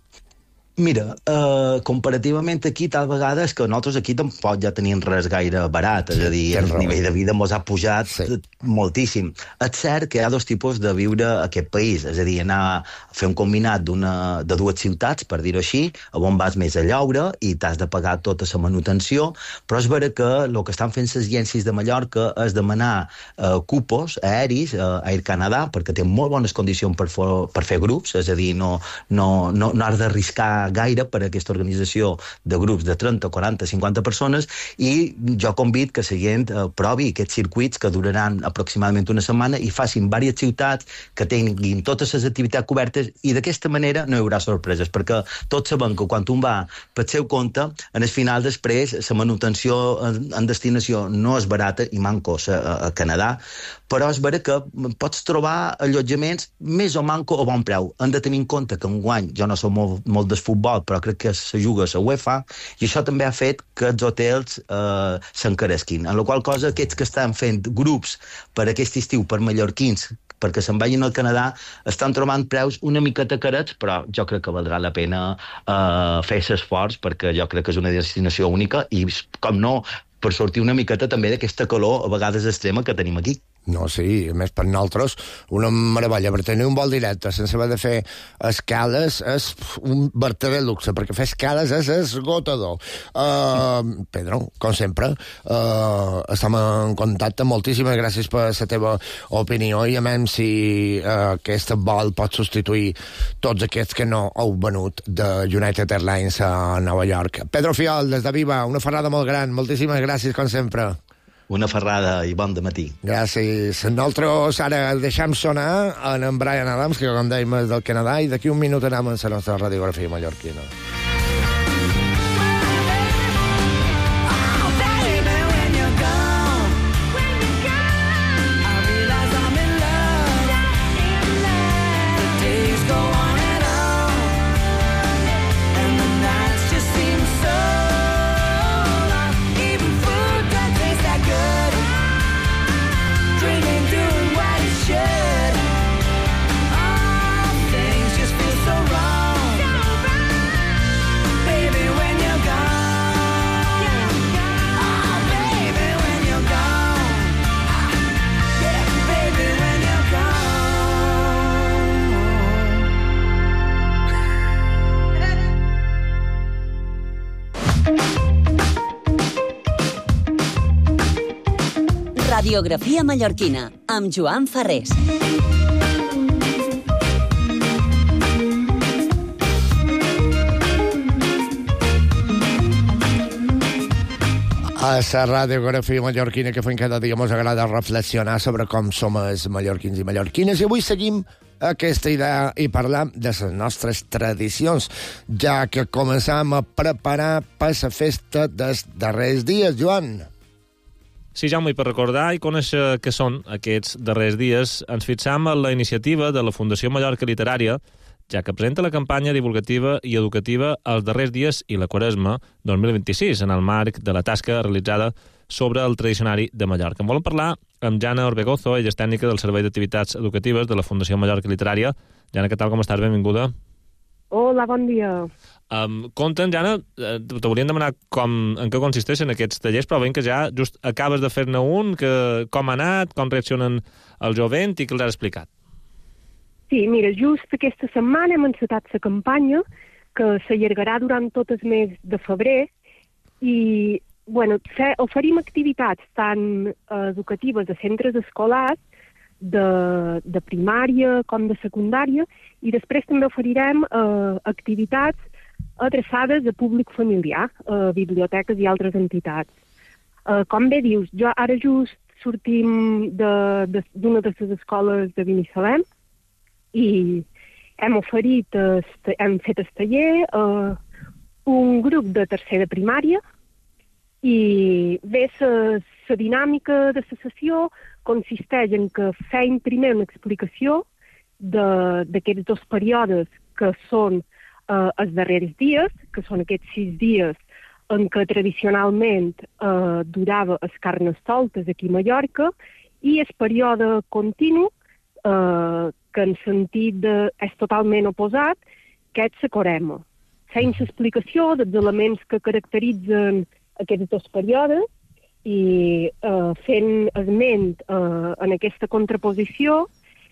Mira, uh, comparativament aquí, tal vegada, és que nosaltres aquí tampoc ja tenim res gaire barat, sí, és a dir, el nivell de vida mos ha pujat sí. moltíssim. És cert que hi ha dos tipus de viure a aquest país, és a dir, anar a fer un combinat de dues ciutats, per dir-ho així, on vas més a lloure i t'has de pagar tota la manutenció, però és vera que el que estan fent les agències de Mallorca és demanar uh, cupos aeris a uh, Air Canada, perquè té molt bones condicions per, for, per fer grups, és a dir, no, no, no, no has d'arriscar gaire per a aquesta organització de grups de trenta, quaranta, cinquanta persones, i jo convido que la gent eh, provi aquests circuits que duraran aproximadament una setmana i facin diverses ciutats que tinguin totes les activitats cobertes, i d'aquesta manera no hi haurà sorpreses, perquè tots sabem que quan un va pel seu compte, en el final després la manutenció en, en destinació no és barata, i manco a, a Canadà, però és vera que pots trobar allotjaments més o manco a bon preu. Hem de tenir en compte que enguany jo no soc molt, molt del futbol, però crec que se juga a la UEFA, i això també ha fet que els hotels eh, s'encaresquin. En la qual cosa, aquests que estan fent grups per aquest estiu per mallorquins, perquè se'n vagin al Canadà, estan trobant preus una miqueta carets, però jo crec que valdrà la pena eh, fer l'esforç, perquè jo crec que és una destinació única, i com no, per sortir una miqueta també d'aquesta calor a vegades extrema que tenim aquí. No, sí, a més per nosaltres una meravella, per tenir un vol directe sense haver de fer escales és un verdader luxe, perquè fer escales és esgotador. Uh, Pedro, com sempre, uh, estem en contacte, moltíssimes gràcies per la teva opinió, i a menys si uh, aquest vol pot substituir tots aquests que no heu venut de United Airlines a Nova York. Pedro Fiol, des de Viva, una ferrada molt gran, moltíssimes gràcies com sempre. Una ferrada i bon dematí. Gràcies. Nosaltres ara deixem sonar en Bryan Adams, que com dèiem és del Canadà, i d'aquí un minut anem a la nostra radiografia mallorquina. Radiografia mallorquina, amb Joan Ferrés. A la radiografia mallorquina que fem cada dia ens agrada reflexionar sobre com som els mallorquins i mallorquines, i avui seguim aquesta idea i parlam de les nostres tradicions, ja que començam a preparar per la festa dels darrers dies, Joan. Sí, Jaume, i per recordar i conèixer què són aquests darrers dies, ens fixam en la iniciativa de la Fundació Mallorca Literària, ja que presenta la campanya divulgativa i educativa Els darrers dies i la Quaresma dos mil vint-i-sis, en el marc de la tasca realitzada sobre el tradicionari de Mallorca. En volem parlar amb Jana Orbegozo, ella és tècnica del Servei d'Activitats Educatives de la Fundació Mallorca Literària. Jana, què tal, com estàs? Benvinguda. Hola, bon dia. Um, Compta'm, Jana, t'hauríem demanar com, en què consisteixen aquests tallers, però veiem que ja just acabes de fer-ne un, que, com ha anat, com reaccionen el jovent i què els has explicat. Sí, mira, just aquesta setmana hem encetat la campanya que s'allargarà durant tot el mes de febrer i, bueno, fe, oferim activitats tant eh, educatives de centres escolars, de, de primària com de secundària, i després també oferirem eh, activitats adreçades a públic familiar, a biblioteques i altres entitats. Eh, com bé dius, jo ara just sortim d'una de, de, de les escoles de Binissalem, i hem oferit, hem fet el taller a un grup de tercer de primària i bé, la dinàmica de la sessió consisteix en que fem primer una explicació d'aquests dos períodes que són eh, els darrers dies, que són aquests sis dies en què tradicionalment eh, durava els Carnestoltes aquí a Mallorca, i el període continu, eh, que en sentit de, és totalment oposat, que és la Quaresma. Fent l'explicació dels elements que caracteritzen aquests dos períodes i eh, fent esment eh, en aquesta contraposició,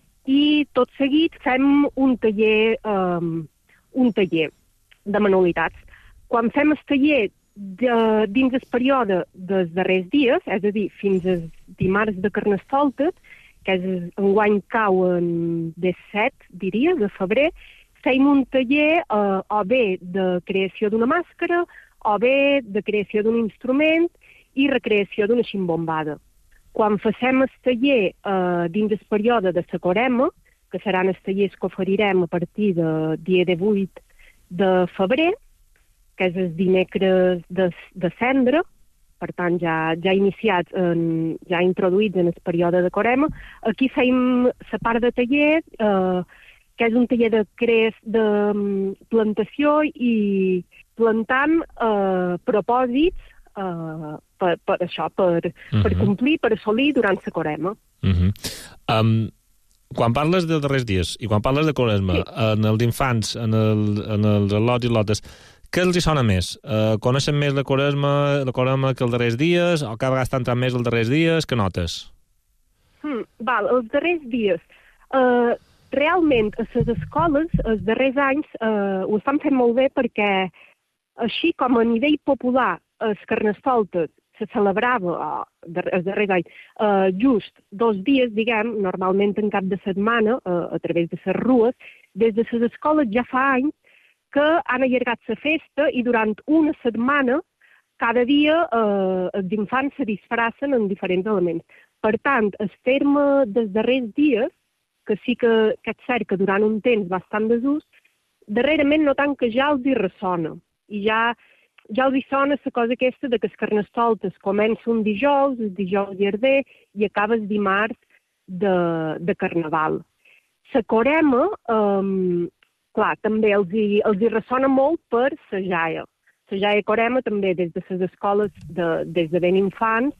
i tot seguit fem un taller, eh, un taller de manualitats. Quan fem el taller de, dins el període dels darrers dies, és a dir, fins al dimarts de Carnestoltes, que és, enguany cau en disset, diria, de febrer, fem un taller eh, o bé de creació d'una màscara, o bé de creació d'un instrument i recreació d'una ximbombada. Quan facem el taller eh, dins el període de la Quaresma, que seran els tallers que oferirem a partir del dia divuit de febrer, que és el dimecres de, de cendra, per tant, ja, ja iniciats, en, ja introduïts en el període de Quaresma. Aquí fem la part de taller, eh, que és un taller de, crees, de plantació i plantant eh, propòsits eh, per, per això, per, uh-huh. per complir, per assolir durant la Quaresma. Uh-huh. Um, quan parles de darrers dies i quan parles de Quaresma, sí. en els infants, en, el, en els lots i lotes, què els hi sona més? Uh, coneixen més la Quaresma, la Quaresma que els darrers dies, o cada vegada estan entrant més els darrers dies? Què notes? Hmm, val, els darrers dies. Uh, realment, a les escoles, els darrers anys, uh, ho estan fent molt bé perquè, així com a nivell popular, els Carnestoltes se celebrava uh, els darrers anys uh, just dos dies, diguem, normalment en cap de setmana, uh, a través de les rues, des de les escoles ja fa anys que han allargat la festa i durant una setmana cada dia eh, els infants se disfracen en diferents elements. Per tant, el terme dels darrers dies, que sí que, que és cert que durant un temps va estar en desús, darrerament no tant que ja els hi ressona. I ja, ja els hi sona la cosa aquesta de que els Carnestoltes comença un dijous, el dijous llarder, i acaba el dimarts de, de Carnaval. La Quaresma, eh, clar, també els hi, els hi ressona molt per la jaia. La jaia Quaresma també des de les escoles, de, des de ben infants,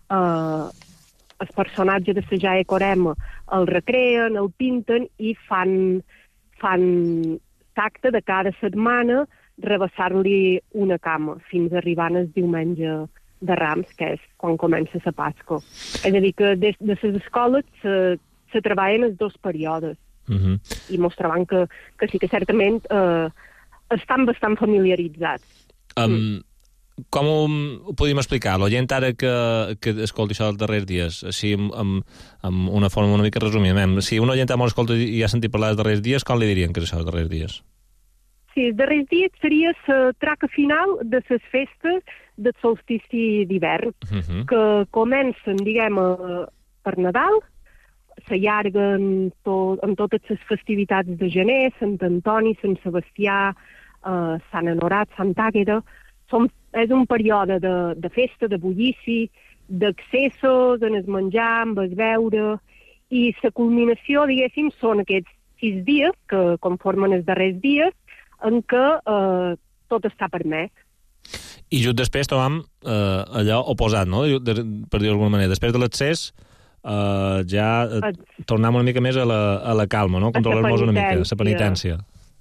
eh, el personatge de la jaia Quaresma el recreen, el pinten i fan, fan tacte de cada setmana rebassar-li una cama fins arribant el diumenge de Rams, que és quan comença la Pasqua. És a dir, que des de les escoles se, se treballen els dos períodes. Uh-huh. I mostraven que, que sí que certament eh, estan bastant familiaritzats. Um, com ho, ho podríem explicar? La gent ara que, que escolti això dels darrers dies, així amb, amb, amb una forma una mica resumida. Si un oient molt escolta i ha sentit parlar dels darrers dies, com li dirien que és això dels darrers dies? Sí, els darrers dies seria la traca final de les festes del solstici d'hivern, uh-huh. que comencen, diguem, per Nadal, s'allarguen tot, amb totes les festivitats de gener, Sant Antoni, Sant Sebastià, eh, Sant Honorat, Sant Àgueda. Som, és un període de, de festa, de bullici, d'accessos, en el menjar, amb el beure, i la culminació, diguéssim, són aquests sis dies, que conformen els darrers dies, en què eh, tot està permès. I just després trobam eh, allò oposat, no? De, per dir-ho d'alguna manera. Després de l'accés, Uh, ja uh, tornem una mica més a la, a la calma, no? Controlar-nos una mica, a la penitència.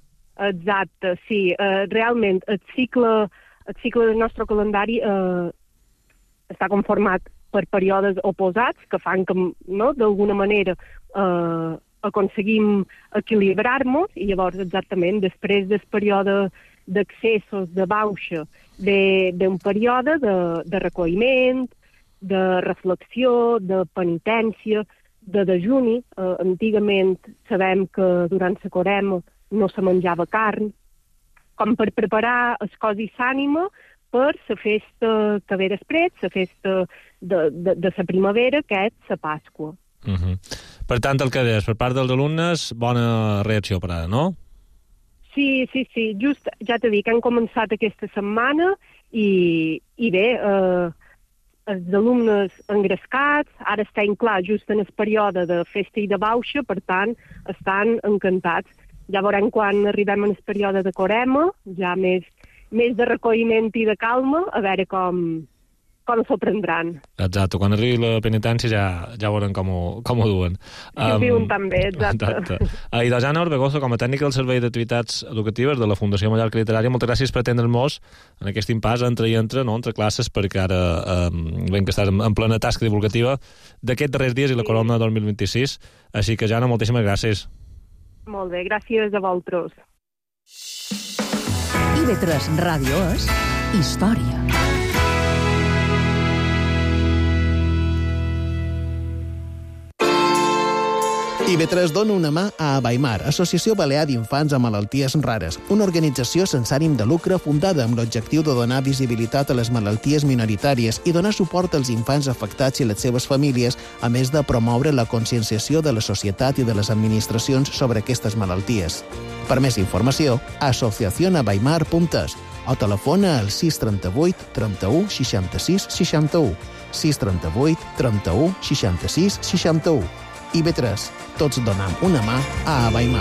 Exacte, sí. Uh, realment, el cicle, el cicle del nostre calendari uh, està conformat per períodes oposats que fan que, no, d'alguna manera uh, aconseguim equilibrar-nos i llavors, exactament, després del període d'accessos, de baixa, d'un període de, de recolliment, de reflexió, de penitència, de dejuni. Eh, antigament sabem que durant la Corema no se menjava carn, com per preparar el cos i l'ànima per la festa que ve després, la festa de, de, de la primavera, que és la Pasqua. Uh-huh. Per tant, el que deies, per part dels alumnes, bona reacció per ara, no? Sí, sí, sí. Just, ja t'he dit, que han començat aquesta setmana i, i bé, eh, els alumnes engrescats, ara estan clar just en el període de festa i de baixa, per tant, estan encantats. Ja veurem quan arribem en el període de Corema, ja més, més de recolliment i de calma, a veure com, com s'ho prendran. Exacte, quan arribi la penitència ja, ja veurem com ho, com ho duen. Si ho um, viuen també, exacte. exacte. Uh, I Dojana Orbegozo, com a tècnica del Servei d'Activitats Educatives de la Fundació Mallorca Literària, moltes gràcies per atendre'ns en aquest impàs entre i entre, no, entre classes, perquè ara um, veiem que estàs en, en plena tasca divulgativa d'aquests darrers dies i la Corona dos mil vint-i-sis. Així que, Jana, moltíssimes gràcies. Molt bé, gràcies a vosaltres. I V tres Ràdio és història. I V tres dona una mà a Abaimar, Associació Balear d'Infants amb Malalties Rares, una organització sense ànim de lucre fundada amb l'objectiu de donar visibilitat a les malalties minoritàries i donar suport als infants afectats i les seves famílies, a més de promoure la conscienciació de la societat i de les administracions sobre aquestes malalties. Per més informació, asociación abaimar punt es o telefona al sis trenta-vuit trenta-u seixanta-sis seixanta-u, sis trenta-vuit trenta-u seixanta-sis seixanta-u. I V tres, tots donem una mà a Abaimar.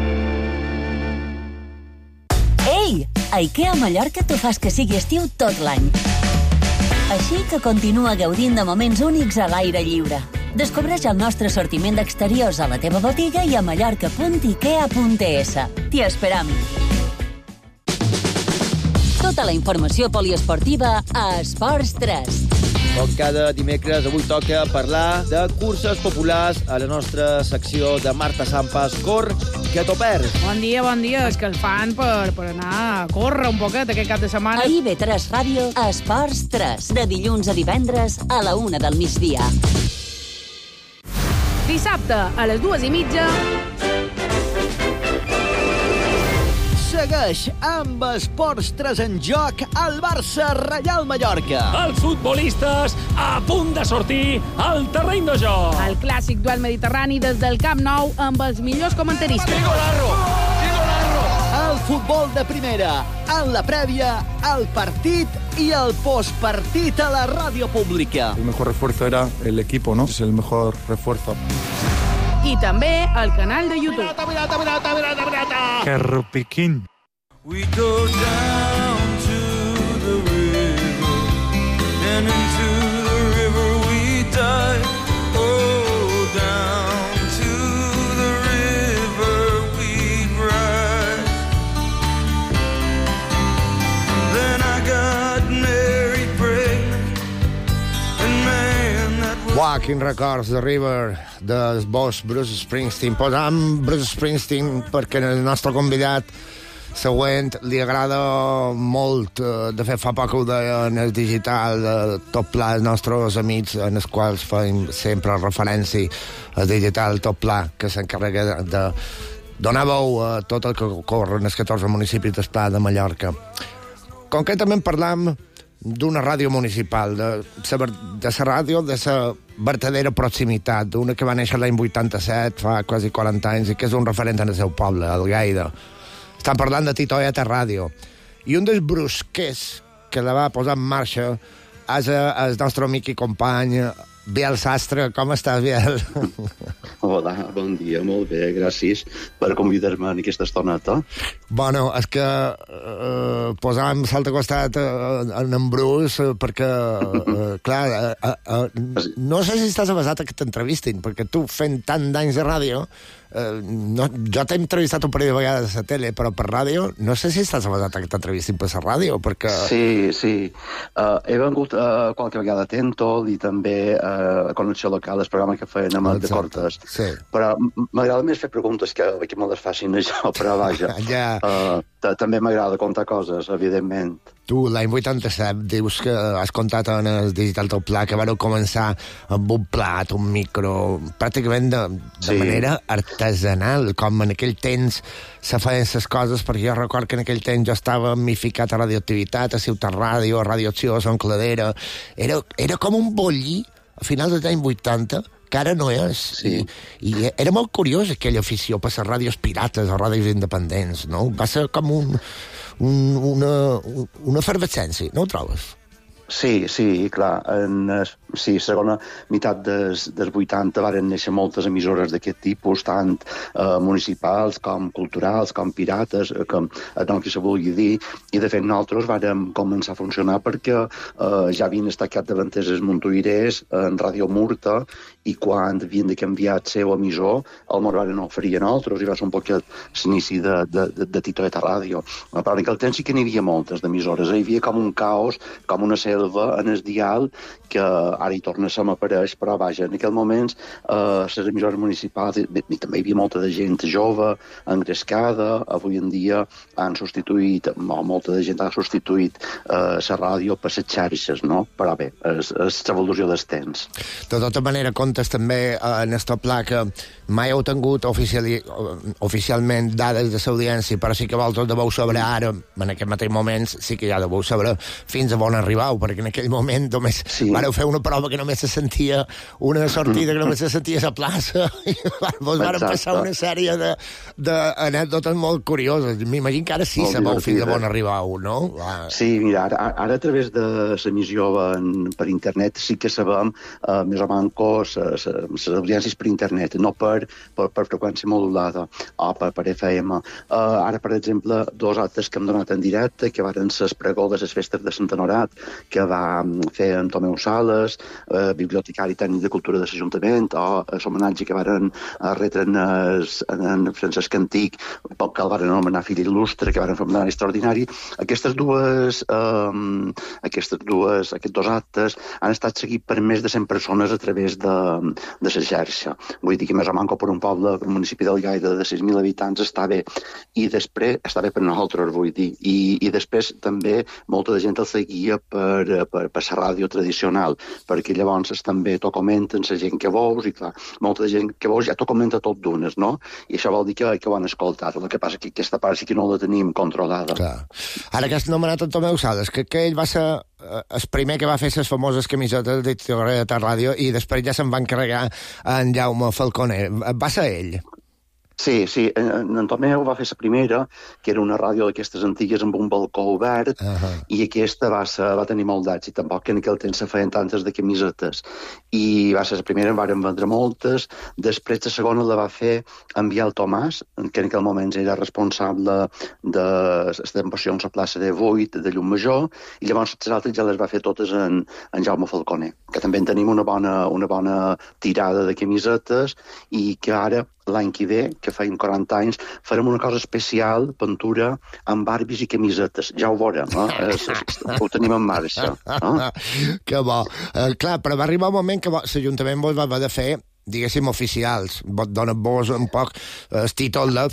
Ei! A IKEA Mallorca t'ho fas que sigui estiu tot l'any. Així que continua gaudint de moments únics a l'aire lliure. Descobreix el nostre assortiment d'exteriors a la teva botiga i a mallorca punt ikea punt es. T'hi esperam! Tota la informació poliesportiva a Esports tres. Com cada dimecres, avui toca parlar de curses populars a la nostra secció de Marta Sampas. Cor, que t'ho perds. Bon dia, bon dia. És que el fan per, per anar a córrer un poquet aquest cap de setmana. A I V tres Ràdio, a Esports tres, de dilluns a divendres a la una del migdia. Dissabte, a les dues i mitja... Segueix amb Esports tres en joc al Barça Reial Mallorca. Els futbolistes a punt de sortir al terreny de joc. El clàssic duel mediterrani des del Camp Nou amb els millors comentaristes. Golazo! Golazo! El futbol de primera, en la prèvia, el partit i el postpartit a la ràdio pública. El mejor refuerzo era el equipo, ¿no? Es el mejor refuerzo. I també al canal de YouTube. Mirata, mirata, mirata, mirata, mirata. Que rupiquín. We go down to the river, and into the river we dive. Oh, down to the river we ride. Then I got married, prayed, and man, that was... Uah, quin records de River, del boss Bruce Springsteen. Posam Bruce Springsteen perquè el nostre convidat següent, li agrada molt, eh, de fet fa poc ho deia en el digital, eh, tot pla els nostres amics en els quals fem sempre referència al digital tot pla, que s'encarrega de, de donar veu a tot el que ocorre en els catorze municipis del Pla de Mallorca. Concretament parlam d'una ràdio municipal, de la de la ràdio de la vertadera proximitat, d'una que va néixer l'any vuitanta-set, fa quasi quaranta anys, i que és un referent en el seu poble, el Gaida. Estan parlant de Titoeta Ràdio. I un dels brusquers que la va posar en marxa és el nostre amic i company Biel Sastre. Com estàs, Biel? Hola, bon dia, molt bé, gràcies per convidar-me en aquesta estoneta. Bueno, és que eh, posàvem salt a costat eh, en en Bruce, eh, perquè, eh, clar, eh, eh, no sé si estàs avasat a que t'entrevistin, perquè tu, fent tant d'anys de ràdio, eh, no, jo t'he entrevistat un parell de vegades a la tele, però per ràdio, no sé si estàs avasat a que t'entrevistin per la ràdio, perquè... Sí, sí. Uh, he vengut uh, qualque vegada a Tentol i també uh, a Connexió Local, el programa que feien amb el de Cortes. Sí. Però m'agrada més fer preguntes que, que me les facin això, però vaja. Ja. Uh, també m'agrada contar coses, evidentment. Tu, l'any vuitanta-set, dius que has contat en el Digital Tot Pla que vareu començar amb un plat, un micro, pràcticament de, de sí. manera artesanal, com en aquell temps se feien les coses, perquè jo record que en aquell temps jo estava mificat a Radioactivitat, a Ciutat Ràdio, a Radio Acció, a Sant Cladera. Era, era com un bollí a finals dels anys vuitanta, que ara no és. Sí. I, I era molt curiós aquella afició per les ràdios pirates o ràdios independents, no? Va ser com un, un, una, una efervescència, no ho trobes? Sí, sí, clar. En sí, segona meitat dels, dels vuitanta varen néixer moltes emissores d'aquest tipus, tant eh, municipals com culturals, com pirates, eh, com el que se vulgui dir, i de fet nosaltres vàrem començar a funcionar perquè eh, ja havien estat capdavanters els montuirers en Ràdio Murta, i quan havien de canviar el seu emissor, el mos varen oferir a nosaltres, i va ser un poquet l'inici de, de, de, de Titoeta Ràdio. Però en aquell temps sí que n'hi havia moltes d'emissores, hi havia com un caos, com una selva en el dial, que ara hi torna a apareix, però vaja, en aquell moments eh, les emissores municipals, i, i també hi havia molta de gent jove, engrescada, avui en dia han substituït, molta de gent ha substituït eh, la ràdio per les xarxes, no? Però bé, és, és l'evolució dels temps. De tota manera, comptes també eh, en el pla que mai heu tingut oficiali, oficialment dades de l'audiència, però sí que vosaltres deveu saber ara, en aquest mateix moment, sí que ja deveu saber fins a on arribau, perquè en aquell moment només sí. Vareu fer una prova que només se sentia una sortida, que només se sentia a la plaça, i vos varen passar una sèrie d'anècdotes molt curioses. M'imagino que ara sí sabeu fins a on arribau, no? Ah. Sí, mira, ara, ara a través de l'emissió per internet sí que sabem eh, més o menys les audiències per internet, no per, per, per freqüència modulada o per, per F M. Uh, ara, per exemple, dos actes que hem donat en directe, que van ser el pregó de les festes de Sant Honorat, que va fer en Tomeu Sales, eh, bibliotecari tècnic de cultura de l'Ajuntament, o l'homenatge que van retre en, en, en Francesc Antic, que el van anomenar fill il·lustre, que van fer un homenatge extraordinari. Aquestes dues, eh, aquestes dues, aquests dos actes han estat seguits per més de cent persones a través de, de la xarxa. Vull dir que més o menys per un poble, un municipi del Gaida de sis mil habitants està bé. I després, està bé per nosaltres, vull dir. I, i després també molta de gent el seguia per, per, per la ràdio tradicional, perquè llavors també t'ho comenten la gent que veus, i clar, molta de gent que veus ja t'ho comenta tot d'unes, no? I això vol dir que, que ho han escoltat. El que passa que aquesta part sí que no la tenim controlada. Clar. Ara que has nomenat en Tomeu Sales, que, que ell va ser el primer que va fer les famoses camisetes de Titoeta Ràdio i després ja se'n va encarregar en Jaume Falconer. Va ser ell? Sí, sí, en, en Tomeu va fer la primera, que era una ràdio d'aquestes antigues amb un balcó obert, uh-huh. i aquesta va, ser, va tenir molt d'èxit, tampoc que en aquell temps se feien tantes de camisetes. I va ser la primera, en varen vendre moltes, després la segona la va fer en Biel Tomàs, que en aquell moment era responsable de les demostracions a plaça de Vuit, de Llumajor, i llavors les altres ja les va fer totes en, en Jaume Falconer, que també en tenim una bona, una bona tirada de camisetes, i que ara l'any que ve, que feim quaranta anys, farem una cosa especial, pintura, amb barbis i camisetes. Ja ho veurem, eh? Ho tenim en marxa. Eh? Que bo. Uh, clar, però va arribar un moment que l'Ajuntament vos va haver de fer, diguéssim, oficials. Dona-vos un poc el títol de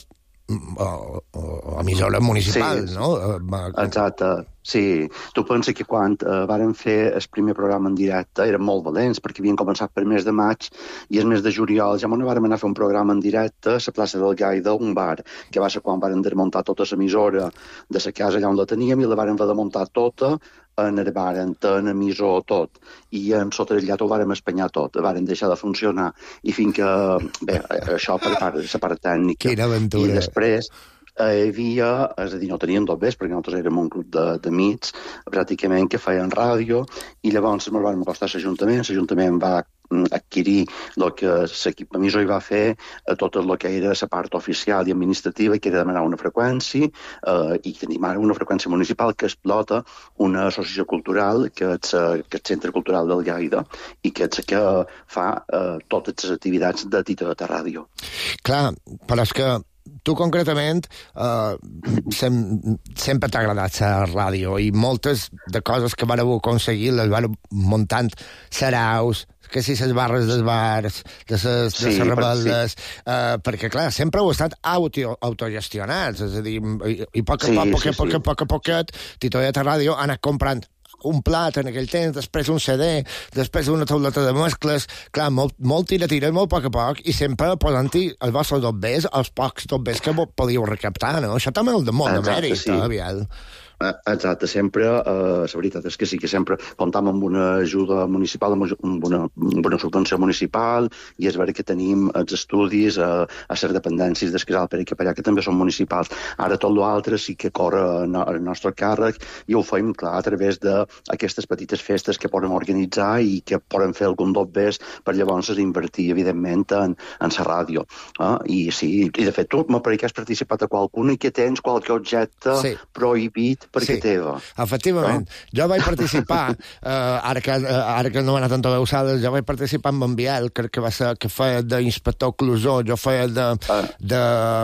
o, o emissora municipal, sí, no? Exacte. Sí, tu pensa que quan eh, varen fer el primer programa en directe eren molt valents, perquè havien començat per mes de maig i el mes de juliol ja no vàrem anar a fer un programa en directe a la plaça del Gaida, un bar, que va ser quan varen desmuntar tota l'emissora de la casa allà on la teníem i la varen haver de muntar tota en el bar, en ten, emissor, tot. I en sota del llat ho vàrem espanyar tot, varen deixar de funcionar. I fins que, bé, això per part, la part tècnica. Quina aventura. I després hi havia, és a dir, no teníem dobbers, perquè nosaltres érem un grup d'amics, pràcticament, que feien ràdio, i llavors ens vam acostar a l'Ajuntament, l'Ajuntament va adquirir el que l'equip emissor hi va fer, tot el que era la part oficial i administrativa, que era demanar una freqüència, eh, i tenim ara una freqüència municipal que explota una associació cultural, que és, que és el Centre Cultural del Gaida, i que és que fa eh, totes les activitats de títol de ràdio. Clar, però és que tu concretament eh, sem sempre t'ha agradat la ràdio i moltes de coses que vareu aconseguir les vareu muntant saraus, que si les barres dels bars, de les sí, de rebel·les, sí. eh, perquè, clar, sempre heu estat auto, autogestionats, és a dir, i, i poc a sí, poc, sí, poc, sí. poc a poquet, Titoeta Ràdio ha anat comprant un plat en aquell temps, després un C D, després una tauleta de mescles, clar, molt, molt tira-tira, molt poc a poc, i sempre posant-hi els vostres dobbers, els pocs dobbers que podíeu recaptar, no? Això també és de molt de mèrit, sí. Aviat. Exacte, sempre, eh, la veritat és que sí que sempre comptam amb una ajuda municipal, amb una, amb una subvenció municipal, i és vera que tenim els estudis a, a les dependències d'Esquisal per aquí per allà, que també són municipals. Ara tot l'altre sí que corre el nostre càrrec, i ho fem, clar, a través d'aquestes petites festes que podem organitzar i que podem fer algun dobbers per llavors invertir, evidentment, en, en la ràdio. Eh? I sí, i de fet, tu m'apareix que has participat a qualcuna i que tens qualque objecte sí. prohibit perquè sí, teva. Efectivament. No? Jo vaig participar, eh, ara, que, eh, ara que no m'ha anat tant a veusades, jo vaig participar amb en Biel, que, que, va ser, que feia d'inspector Clusó, jo feia de, ah. de,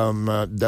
de,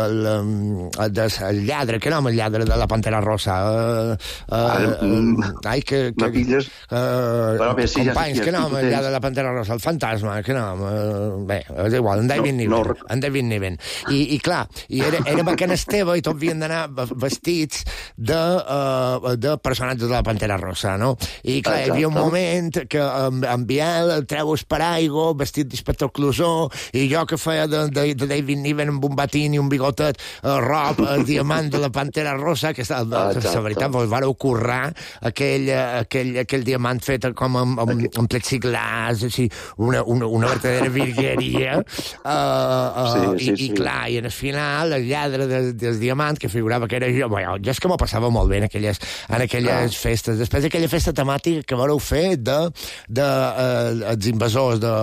de, de, de lladre, que no el lladre de la Pantera Rosa. Eh, eh, eh, ai, que... que pilles... Eh, bé, sí, companys, ja que no el lladre de la Pantera Rosa, el fantasma, que no... Eh, bé, és igual, en David no, Niven. No. En David Niven. I, i clar, i era, érem a Can Esteve i tots havien d'anar vestits de, uh, de personatges de la Pantera Rosa, no? I clar, hi havia un moment que en, en Biel treu el paraigua, vestit d'inspector Clusó, i jo que feia de, de, de David Niven amb un batín i un bigotet uh, rob, el diamant de la Pantera Rosa, que està, la veritat, vos vareu currar aquell, aquell, aquell diamant fet com amb, amb, amb plexiglàs, així, una, una, una verdadera virgueria, uh, uh, sí, sí, i, sí. i clar, i en el final, el lladre del, del diamant, que figurava que era jo, bueno, jo és que m'ho passava molt bé en aquelles, en aquelles ah. festes. Després d'aquella festa temàtica que vareu fer de, de uh, els invasors de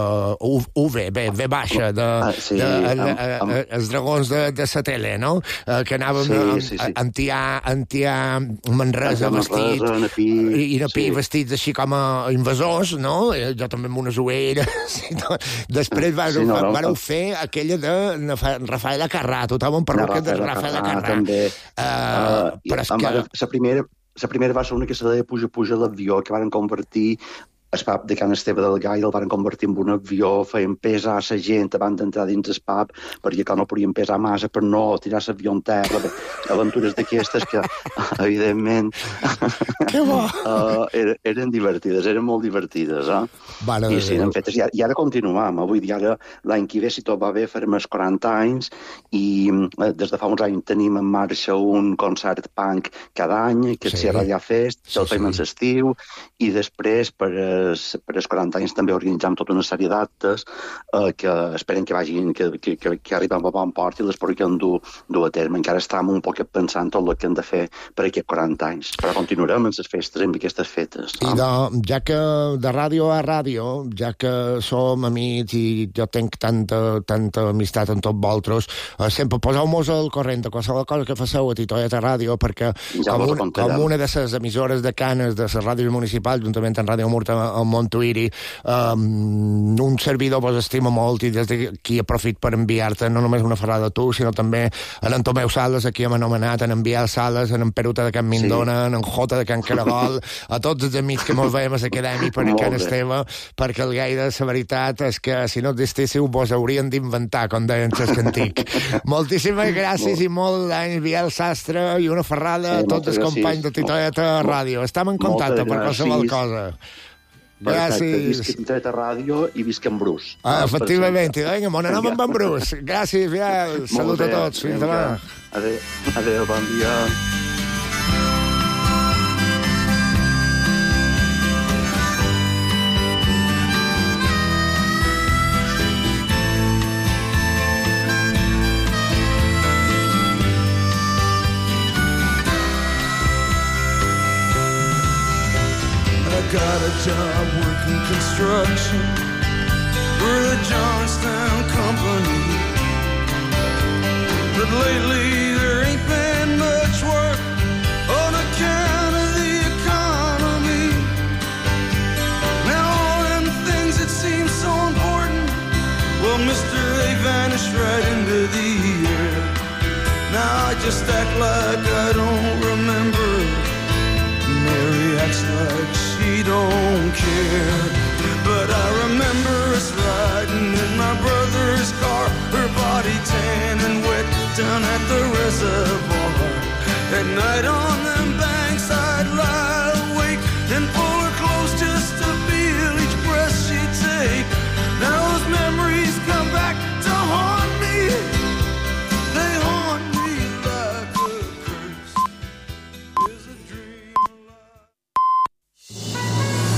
U V, B, V baixa, de, ah, sí, de uh, amb, uh, amb... els dragons de, de la tele, no? Uh, que anàvem sí, amb, sí, sí. antià, antià Manresa vestit, Napí, i, i Napí sí. vestits així com a invasors, no? Jo també amb unes ulleres. Després vareu, sí, no, no, vareu no. fer aquella de Rafael Acarrà, tothom amb perruques de Rafael Acarrà. També. Uh, uh, però és que... La primera, la primera va ser una que se deia Puja, puja l'avió, que van convertir el pub de Can Esteve del Gaida, el van convertir en un avió, feien pesar la gent abans d'entrar dins el pub, perquè que no podien pesar massa per no tirar l'avió en terra. Bé, aventures d'aquestes que, evidentment, que bo. uh, eren, eren divertides, eren molt divertides. Eh? Vale, I sí, fetes, i, i ara continuam. Avui dia, l'any que ve, si tot va bé, farem els quaranta anys, i eh, des de fa uns anys tenim en marxa un concert punk cada any, que sí. es Sierra Llà Fest, sí, el fem sí. en l'estiu, i després, per per els quaranta anys també organitzam tota una sèrie d'actes eh, que esperen que vagin, que, que, que, que arriben a bon port i les puguem dur, dur a terme. Encara estem un poc pensant tot el que hem de fer per aquests quaranta anys, però continuarem amb les festes, amb aquestes fetes. I de, ja que de ràdio a ràdio, ja que som amics i jo tinc tanta, tanta amistat amb tots vosaltres, eh, sempre poseu-nos al corrent de qualsevol cosa que faceu a Titoeta Ràdio, perquè ja com, un, com una de les emissores de Canes de les ràdios municipals, juntament amb Ràdio Murta, a Montuïri. Um, un servidor vos estima molt i des d'aquí aprofit per enviar-te no només una ferrada a tu, sinó també a en Tomeu Sales, aquí hem anomenat, en en Biel Sales, en en Peruta de Can Mindona, sí. en en Jota de Can Caragol, a tots els amics que mos veiem a l'acadèmia per a Can Esteve, perquè el gaire, la veritat, és que si no existíssiu vos haurien d'inventar, com deien els antic. Moltíssimes gràcies i molt d'anys, Biel Sastre, i una ferrada sí, a tots els companys de Titoeta Ràdio. Estem en contacte per qualsevol cosa. Gràcies. Visca Titoeta Ràdio i visca en Bruce. Ah, efectivament. Vinga, bon anem amb en Bruce. Gràcies, Biel. Salut a tots. Fins demà. Adéu, adéu, bon dia. Got a job working construction for the Johnstown Company, but lately there ain't been much work on account of the economy. Now all them things that seem so important, well, mister, they vanished right into the air. Now I just act like I don't remember. Mary acts like she don't care, but I remember us riding in my brother's car, her body tan and wet down at the reservoir at night on